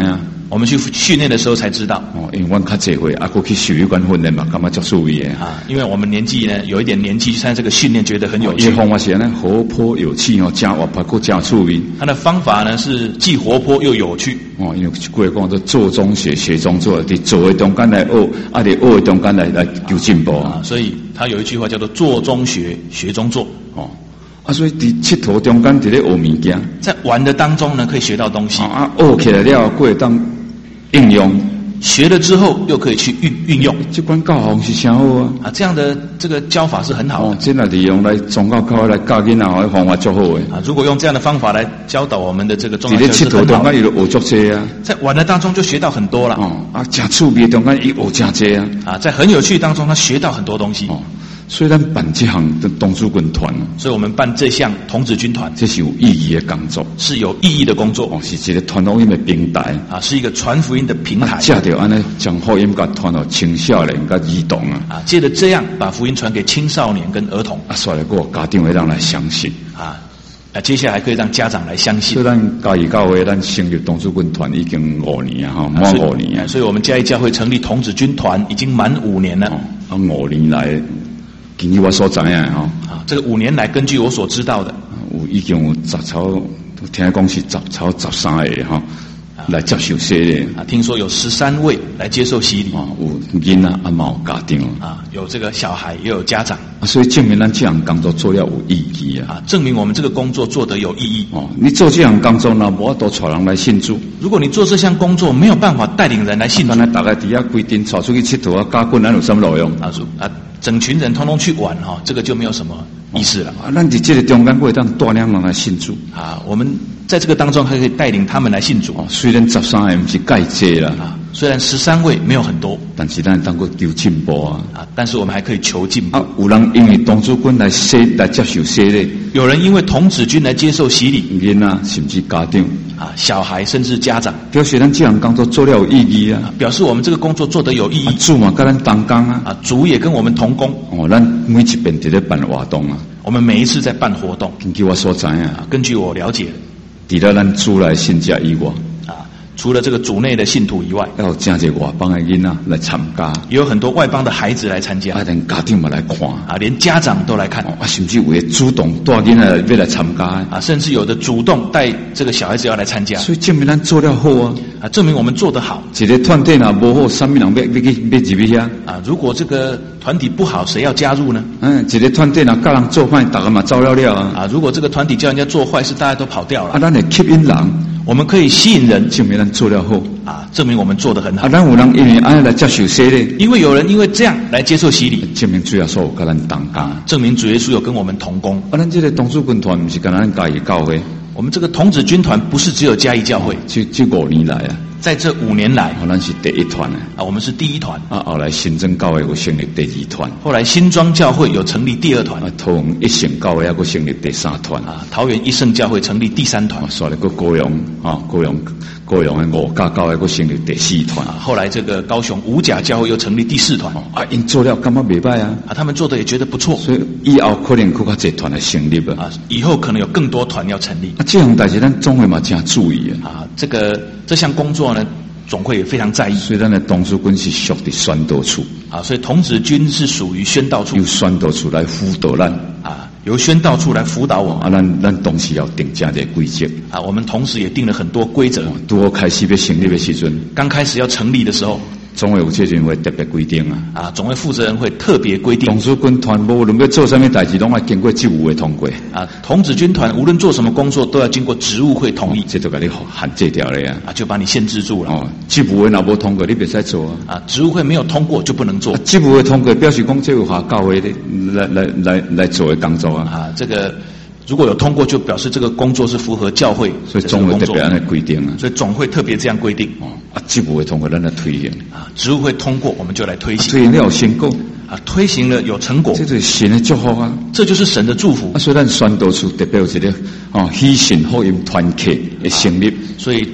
我们去训练的时候才知道。 哦，因为我较济岁，啊，过去受有关训练嘛，感觉足趣味的啊。因为我们年纪呢有一点年纪，参加这个训练觉得很有趣。 伊方法是呢活泼有趣哦，真活泼，够真趣味。 他的方法呢是既活泼又有趣。 哦，因为过来讲做做中学，学中做，伫做的中间来学，啊，伫学的中间来来求进步啊。 所以他有一句话叫做“做中学，学中做”。 哦。啊，所以伫佚佗中间伫咧学物件， 在玩的当中呢，可以学到东西。 啊，学起来了，过会当应用， 学了之后又可以去运运用。 这款教法是真好啊！ 啊，这样的这个教法是很好的。 哦，真来利用来中高考来教囡仔，的方法足好诶。 啊，如果用这样的方法来教导我们的这个中高考，伫咧佚佗中间伊就学足济啊。 在玩的当中就学到很多了。 哦，啊，真趣味中间伊学真济啊。 啊，在很有趣当中，他学到很多东西。哦。 所以咱办这项的童子军团， 所以我们办这项童子军团， 这是有意义的工作， 是有意义的工作， 哦，是一个传福音的平台啊，是一个传福音的平台。 借着安尼将福音甲传到青少年甲儿童啊， 啊，借着这样把福音传给青少年跟儿童， 啊，所以个家长会让来相信啊，啊，接下来可以让家长来相信。 所以咱嘉义教会咱成立童子军团已经五年啊，哈，满五年啊， 所以我们嘉义教会成立童子军团已经满五年了， 啊，五年来。根据我所知影吼， 啊，这个五年来，根据我所知道的， 有已经有十超，听讲是十超十三个哈，来接受洗礼啊，听说有十三位来接受洗礼啊，有囡仔啊，嘛有家庭啊，有这个小孩也有家长啊，所以证明咱这项工作做了有意义啊， 啊，证明我们这个工作做得有意义哦。你做这项工作呢，无法度带人来信主。 如果你做这项工作没有办法带领人来信主， 那大概底下规定带出去佚佗啊，加棍，咱有什么路用啊？啊。整群人通通去玩哈，这个就没有什么意思了。 啊，咱在这个中间会当带领人来信主啊，我们在这个当中还可以带领他们来信主。 哦，虽然十三个不是介济啦， 啊，虽然十三位没有很多， 但是咱当过求进步啊。 啊，但是我们还可以求进步。 啊，有人因为童子军来洗来接受洗礼， 有人因为童子军来接受洗礼， 囡仔甚至家长啊，小孩甚至家长， 表示咱这项工作做了有意义啊， 表示我们这个工作做得有意义。 啊、主嘛跟咱同工啊， 啊，主也跟我们同工。 哦，咱每一遍在咧办活动啊， 我们每一次在办活动， 根据我所知啊， 根据我了解， 除了咱主来信者以外， 啊，除了这个主内的信徒以外， 要有真侪外邦的囡仔来参加， 也有很多外邦的孩子来参加， 啊，连家长嘛来看， 啊，连家长都来看， 啊，甚至有的主动带囡仔要来参加， 啊，甚至有的主动带这个小孩子要来参加， 所以证明咱做了好啊， 啊，证明我们做得好。 一个团体若无好，什么人要要去要入去遐？ 啊，如果这个团体不好，谁要加入呢？ 嗯，一个团体若教人做坏，大家嘛走了了啊。 啊，如果这个团体叫人家做坏事，大家都跑掉了。 啊，咱会吸引人， 我们可以吸引人， 证明咱做了好。 啊，证明我们做得很好。 啊，咱有人因为安尼来接受洗礼， 因为有人因为这样来接受洗礼， 证明主耶稣有跟咱同工， 啊，证明主耶稣有跟我们同工。 啊，咱这个童子军团不是跟咱嘉义教会， 我们这个童子军团不是只有嘉义教会， 这这五年来啊。 在这五年来， 哦，咱是第一团啊！ 啊，我们是第一团。 啊，后来新增教会有成立第二团， 后来新庄教会有成立第二团。 啊，桃园一圣教会还有成立第三团。 啊，桃园一圣教会成立第三团。 啊，所以个高雄啊，高雄高雄的五甲教会又成立第四团。 啊，后来这个高雄五甲教会又成立第四团。 啊，因做了感觉袂歹啊！ 啊，他们做的也觉得不错， 所以以后可能更加侪团来成立啊！ 啊，以后可能有更多团要成立。 啊，这样代志咱总会嘛真注意啊！ 啊，这个这项工作呢，总会也非常在意。 所以咱的童子军是属的宣导处啊，所以童子军是属于宣导处， 由宣导处来辅导咱啊，由宣导处来辅导我们啊，咱咱同时要定正的规则啊，我们同时也定了很多规则。 拄好开始要成立的时阵， 刚开始要成立的时候， 总会有这人会特别规定啊。 啊，总会负责人会特别规定， 童子军团无论要做什么代志，拢要经过职务会通过。 啊，童子军团无论做什么工作，都要经过职务会同意。 哦、这就给你限制掉了呀！ 啊，就把你限制住了。 哦，职务会若无通过，你别再做啊！ 啊，职务会没有通过就不能做。 啊、职务会通过，表示讲这有法教会的来来来来做的工作啊！ 啊，这个如果有通过，就表示这个工作是符合教会， 所以总会特别按的规定啊。 所以总会特别这样规定。 哦，啊，职务会通过，咱来推行。 啊，职务会通过，我们就来推行。 啊、推行了有成果。 啊，推行了有成果， 这就是神的祝福啊！ 这就是神的祝福。 啊，所以咱宣导处特别有一个哦，喜信福音团契的成立。 啊、所以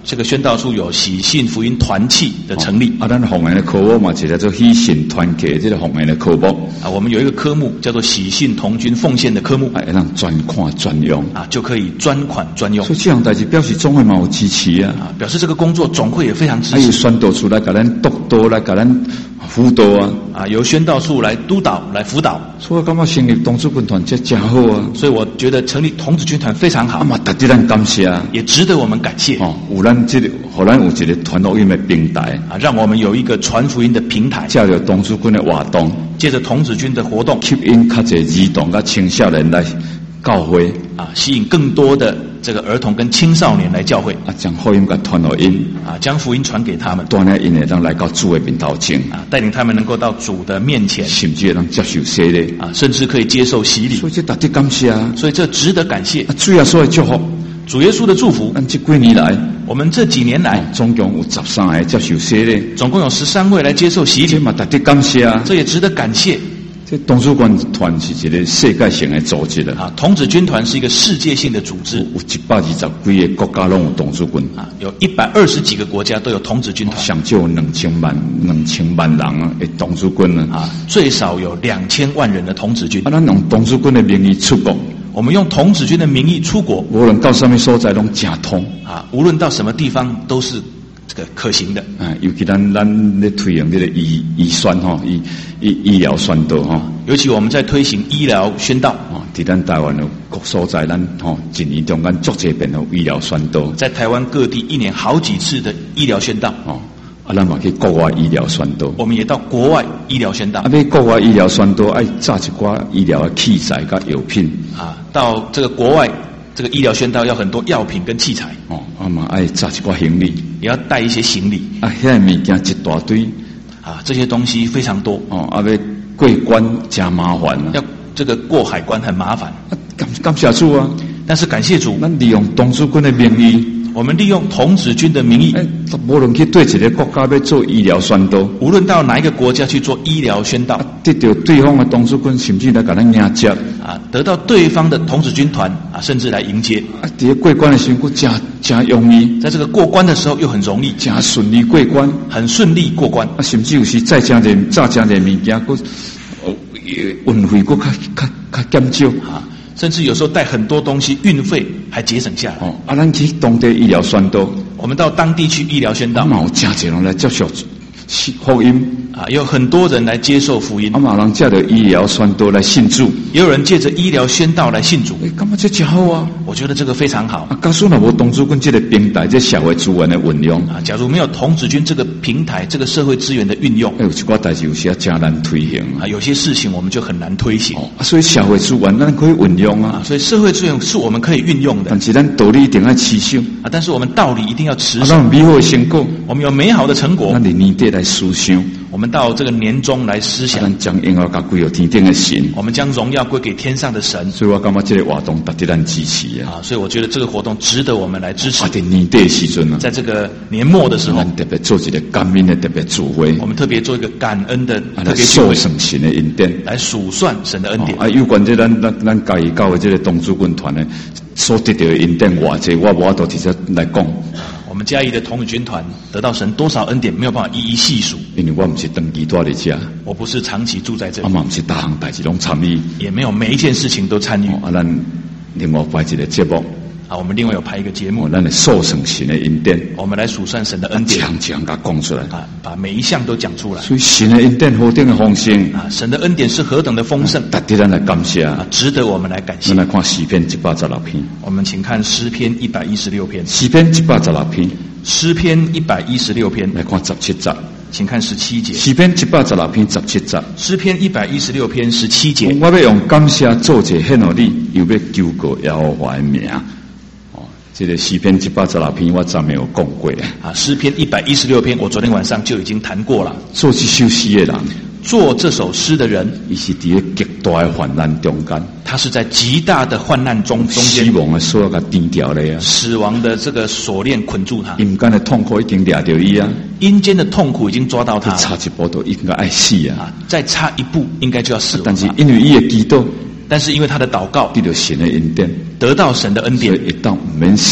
这个宣道处有喜信福音团契的成立。 啊，咱红岩的科目嘛，就叫做喜信团契，这个红岩的科目啊，我们有一个科目叫做喜信童军奉献的科目， 哎，让专款专用啊，就可以专款专用。 所以这样代志表示总会嘛有支持啊， 啊，表示这个工作总会也非常支持。 还有宣导处来给咱督导，来给咱辅导啊， 啊，由宣道处来督导来辅导。 所以我感觉成立童子军团这真好啊， 所以我觉得成立童子军团非常好， 啊嘛，值得咱感谢啊， 也值得我们感谢。 哦，有咱这个，互咱有一个传福音的平台啊，让我们有一个传福音的平台， 借着童子军的活动， 借着童子军的活动， 吸引较侪儿童甲青少年来教会啊，吸引更多的这个儿童跟青少年来教会啊，将福音甲传落因啊，将福音传给他们， 锻炼因会当来到主的面头前啊，带领他们能够到主的面前， 甚至会当接受洗礼啊，甚至可以接受洗礼。 所以这值得感谢啊， 所以这值得感谢啊，主耶稣的祝福， 主耶稣的祝福。 咱这几年来， 我们这几年来， 哦、总共有十三个接受洗礼， 总共有十三位来接受洗礼， 这嘛值得感谢啊， 这也值得感谢。 这童子军团是一个世界性的组织了啊，童子军团是一个世界性的组织， 有一百二十几个国家拢有童子军啊，有一百二十几个国家都有童子军团， 上少有两千万两千万人的童子军呢啊，最少有两千万人的童子军啊，咱用童子军的名义出国， 我们用童子军的名义出国， 无论到什么所在拢正通啊，无论到什么地方都是这个可行的啊，尤其咱咱咧推行这个医医宣吼，医医医疗宣导吼， 尤其我们在推行医疗宣道啊，伫咱台湾的各所在，咱吼一年中间做这边的医疗宣导， 在台湾各地一年好几次的医疗宣道哦，啊，咱嘛去国外医疗宣导， 我们也到国外医疗宣道， 啊，要国外医疗宣导，爱炸一寡医疗的器材甲药品啊，到这个国外。这个医疗宣道要很多药品跟器材哦，啊嘛爱炸一寡行李， 也要带一些行李啊，遐物件一大堆啊，这些东西非常多哦，啊要过关真麻烦啊， 要这个过海关很麻烦， 啊感感谢主啊， 但是感谢主， 咱利用童子军的名义。 我们利用童子军的名义， 哎，无论去对一个国家要做医疗宣导， 无论到哪一个国家去做医疗宣道， 啊、得到对方的童子军，甚至来给咱迎接啊，得到对方的童子军团啊，甚至来迎接啊，伫个过关的时候，真真容易， 在这个过关的时候又很容易， 真顺利过关， 很顺利过关啊，甚至有时再加点再加点物件，佫运费佫较较较减少啊。甚至有时候带很多东西，运费还节省下来。 哦，啊，咱去当地医疗宣导， 我们到当地去医疗宣道， 嘛有真侪人来接受福音啊，有很多人来接受福音， 啊嘛人借着医疗宣导来信主， 也有人借着医疗宣道来信主。 哎，感觉这真好啊！ 我觉得这个非常好。 啊，假使若无童子军这个平台，这社会资源的运用啊，假如没有童子军这个平台，这个社会资源的运用， 哎，有一寡代志有时也真难推行啊，有些事情我们就很难推行。 哦，啊，所以社会资源咱可以运用啊， 啊，所以社会资源是我们可以运用的， 但是咱道理一定要持守啊，但是我们道理一定要持守。 啊，咱有美好的成果， 我们有美好的成果， 咱伫年底来思想， 我们到这个年终来思想， 啊、咱将荣耀甲归有天顶的神， 我们将荣耀归给天上的神。 所以我感觉这个活动值得咱支持啊！ 啊，所以我觉得这个活动值得我们来支持。 啊，在年底的时阵啊， 在这个年末的时候， 咱特别做一个感恩的特别聚会， 我们特别做一个感恩的啊， 特别聚数会， 算神的恩典， 来数算神的恩典。 哦、啊，有关这咱咱咱家己教的这个童子军团呢，所得到的恩典偌济，我无法度直接来讲。 我们嘉义的童子军团得到神多少恩典，没有办法一一细数。 因为我不是长期住在这， 我不是长期住在这里， 啊嘛不是大项代志拢参与， 也没有每一件事情都参与。 哦、啊，咱另外排一个节目， 啊，我们另外有排一个节目， 哦，咱的数算神的恩典， 我们来数算神的恩典， 强强甲讲出来， 啊，把每一项都讲出来。 所以神的恩典何等的丰盛啊，神的恩典是何等的丰盛， 值得咱来感谢啊，值得我们来感谢。 咱来看诗篇一百十六篇， 我们请看诗篇一百一十六篇， 诗篇一百十六篇， 诗篇一百一十六篇， 来看十七节。 请看十七节。 诗篇一百十六篇十七节。 诗篇一百一十六篇十七节。 我要用感谢做者献予你，又要求告耶和华的名。哦，这个诗篇一百十六篇我昨没有讲过啊，诗篇一百一十六篇我昨天晚上就已经谈过了。 做这首诗的人， 做这首诗的人， 伊是伫咧极大的患难中间， 他是在极大的患难中中间， 死亡的锁甲钉掉咧啊， 死亡的这个锁链捆住他， 阴间的痛苦已经掠着伊啊， 阴间的痛苦已经抓到他了， 差一步都应该爱死啊， 啊，再差一步应该就要死亡。 但是因为伊的祈祷， 但是因为他的祷告得到神的恩典， 得到神的恩典， 所以一旦唔免死，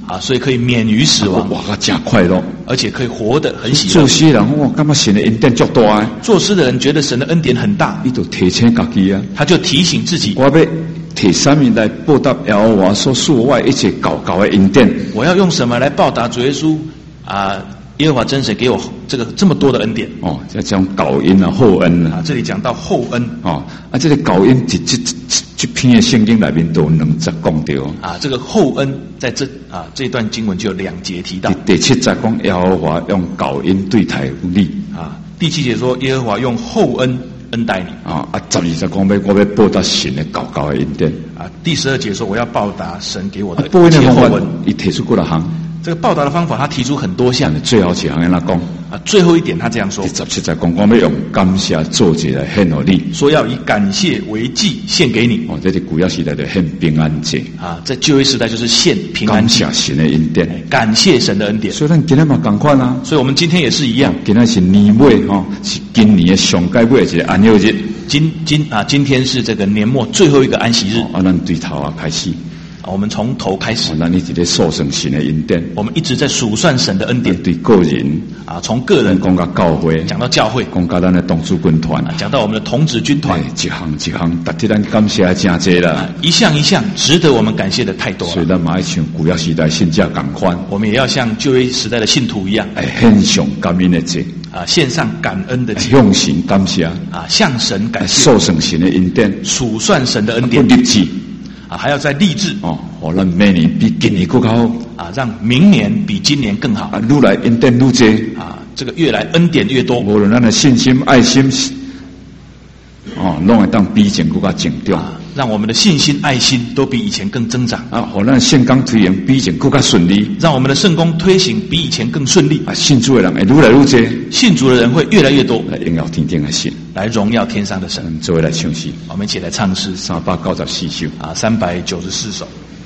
啊，所以可以免于死亡， 哇，个真快乐， 而且可以活得很喜乐。 做诗人我感觉神的恩典足大啊！ 做诗的人觉得神的恩典很大， 你就提醒自己啊， 他就提醒自己， 我要提什么来报答耶和华所赐我一切高高的恩典？ 我要用什么来报答主耶稣啊？耶和华真神给我这个这么多的恩典哦，这讲高恩啊，厚恩啊。 啊，这里讲到厚恩哦，啊，这个高恩这这这这篇的圣经里面都两节讲到啊，这个厚恩在这啊这段经文就有两节提到。 第七节讲耶和华用高恩对待你啊，第七节说耶和华用厚恩恩待你啊，啊，十二节讲要我要报答神的高高的恩典啊，第十二节说我要报答神给我的报恩的厚恩， 伊提出过来行。 这个报答的方法，他提出很多项。 最后一行跟他讲啊，最后一点他这样说： 第十七节讲，我要用感谢做节来献给你， 说要以感谢为祭献给你。 哦，这是古约时代的献平安节啊，在旧约时代就是献平安祭， 感谢神的恩典， 感谢神的恩典。 所以咱今天嘛同款啊， 所以我们今天也是一样， 今天是年尾哈，是今年的上届尾一个安息日。 今今啊，今天是这个年末最后一个安息日。 啊，咱对头啊开始。 我们从头开始， 咱一直在数算神的恩典， 我们一直在数算神的恩典。 对个人啊，从个人讲到教会， 讲到教会， 讲到咱的童子军团， 讲到我们的童子军团， 一项一项，特别咱感谢真多啦， 一项一项值得我们感谢的太多了。 所以咱嘛要像古约时代信者同款， 我们也要像旧约时代的信徒一样， 哎，献上感恩的祭啊，献上感恩的祭， 向神感谢啊，向神感谢， 数算神的恩典， 数算神的恩典， 立志啊，还要再立志哦，我咱明年比今年更好啊，让明年比今年更好啊，愈来恩典愈多啊，这个越来恩典越多。 无论咱的信心、爱心，哦，拢会当比以前更加增长。 啊，让我们的信心、爱心都比以前更增长啊！互咱圣工推行比以前更加顺利， 让我们的圣工推行比以前更顺利。 啊，信主的人会愈来愈多， 信主的人会越来越多， 来荣耀天顶的神， 来荣耀天上的神。 做位来唱诗， 我们一起来唱诗三百九十四首啊，三百九十四首。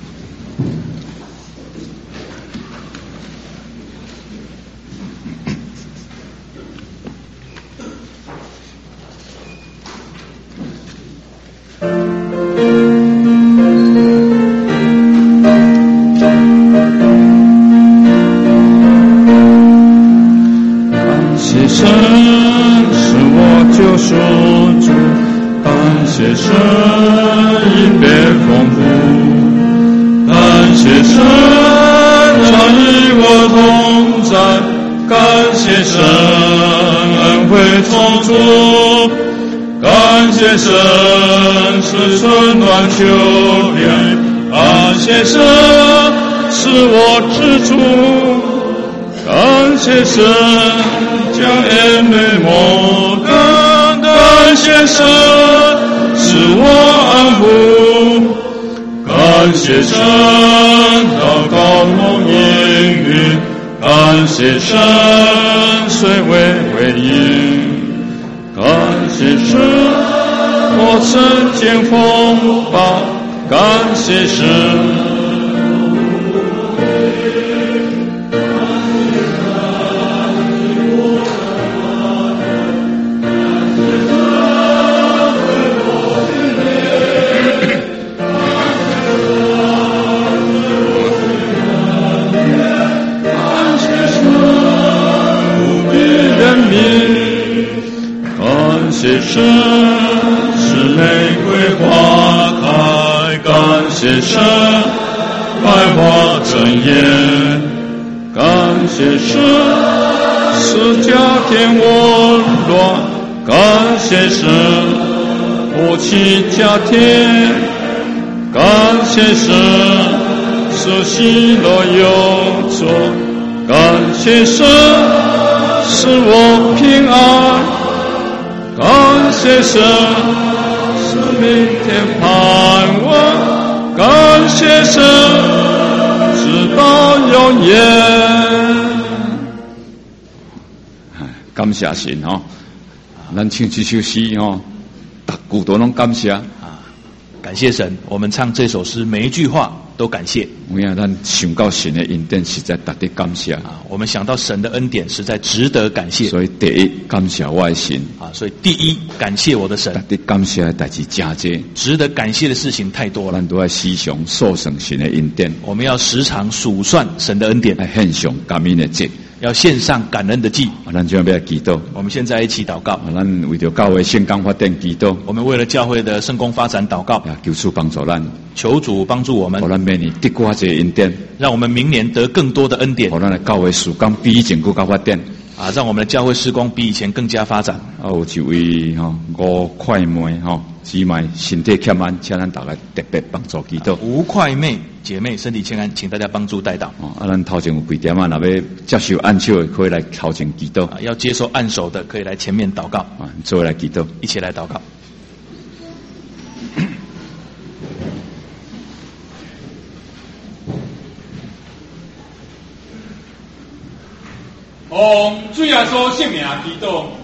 神是春暖秋凉，感谢神是我支柱，感谢神将眼泪抹干，感谢神使我安抚，感谢神祷告我应允，感谢神虽未回应，感谢神我曾经风暴，感谢神。感谢神，无比怜悯，感谢神。玫瑰花开，感谢神；百花争艳，感谢神；使家庭温暖，感谢神；夫妻家庭，感谢神；使喜乐有作，感谢神；使我平安，感谢神。明天盼望，感谢神，直到永远。 感谢神哦，咱唱这首诗哦，逐句都拢感谢啊。 感谢神，我们唱这首诗每一句话都感谢。 有影咱想到神的恩典，实在值得感谢啊！我们想到神的恩典，实在值得感谢。 所以第一感谢我的神啊！所以第一感谢我的神， 值得感谢的代志真多， 值得感谢的事情太多了。 咱都要时常数算神的恩典， 我们要时常数算神的恩典， 来献上感恩的祭， 要献上感恩的祭。 啊，咱就要来祈祷。 我们现在一起祷告。 啊，咱为着教会圣工发展祈祷。 我们为了教会的圣工发展祷告。 啊，求主帮助咱， 求主帮助我们， 让咱明年得多些恩典， 让我们明年得更多的恩典， 让咱的教会事工比以前更加发展。 啊，让我们的教会事工比以前更加发展。 啊，有一位吼吴快妹吼姊妹身体欠安，请咱大家特别帮助祈祷。 吴快妹姐妹身体欠安，请大家帮助代祷。 哦，啊，咱头前有几点啊？若要接受按手的，可以来头前祈祷。 啊，要接受按手的，可以来前面祷告。 啊，做来祈祷， 一起来祷告。 奉主耶稣圣名祈祷。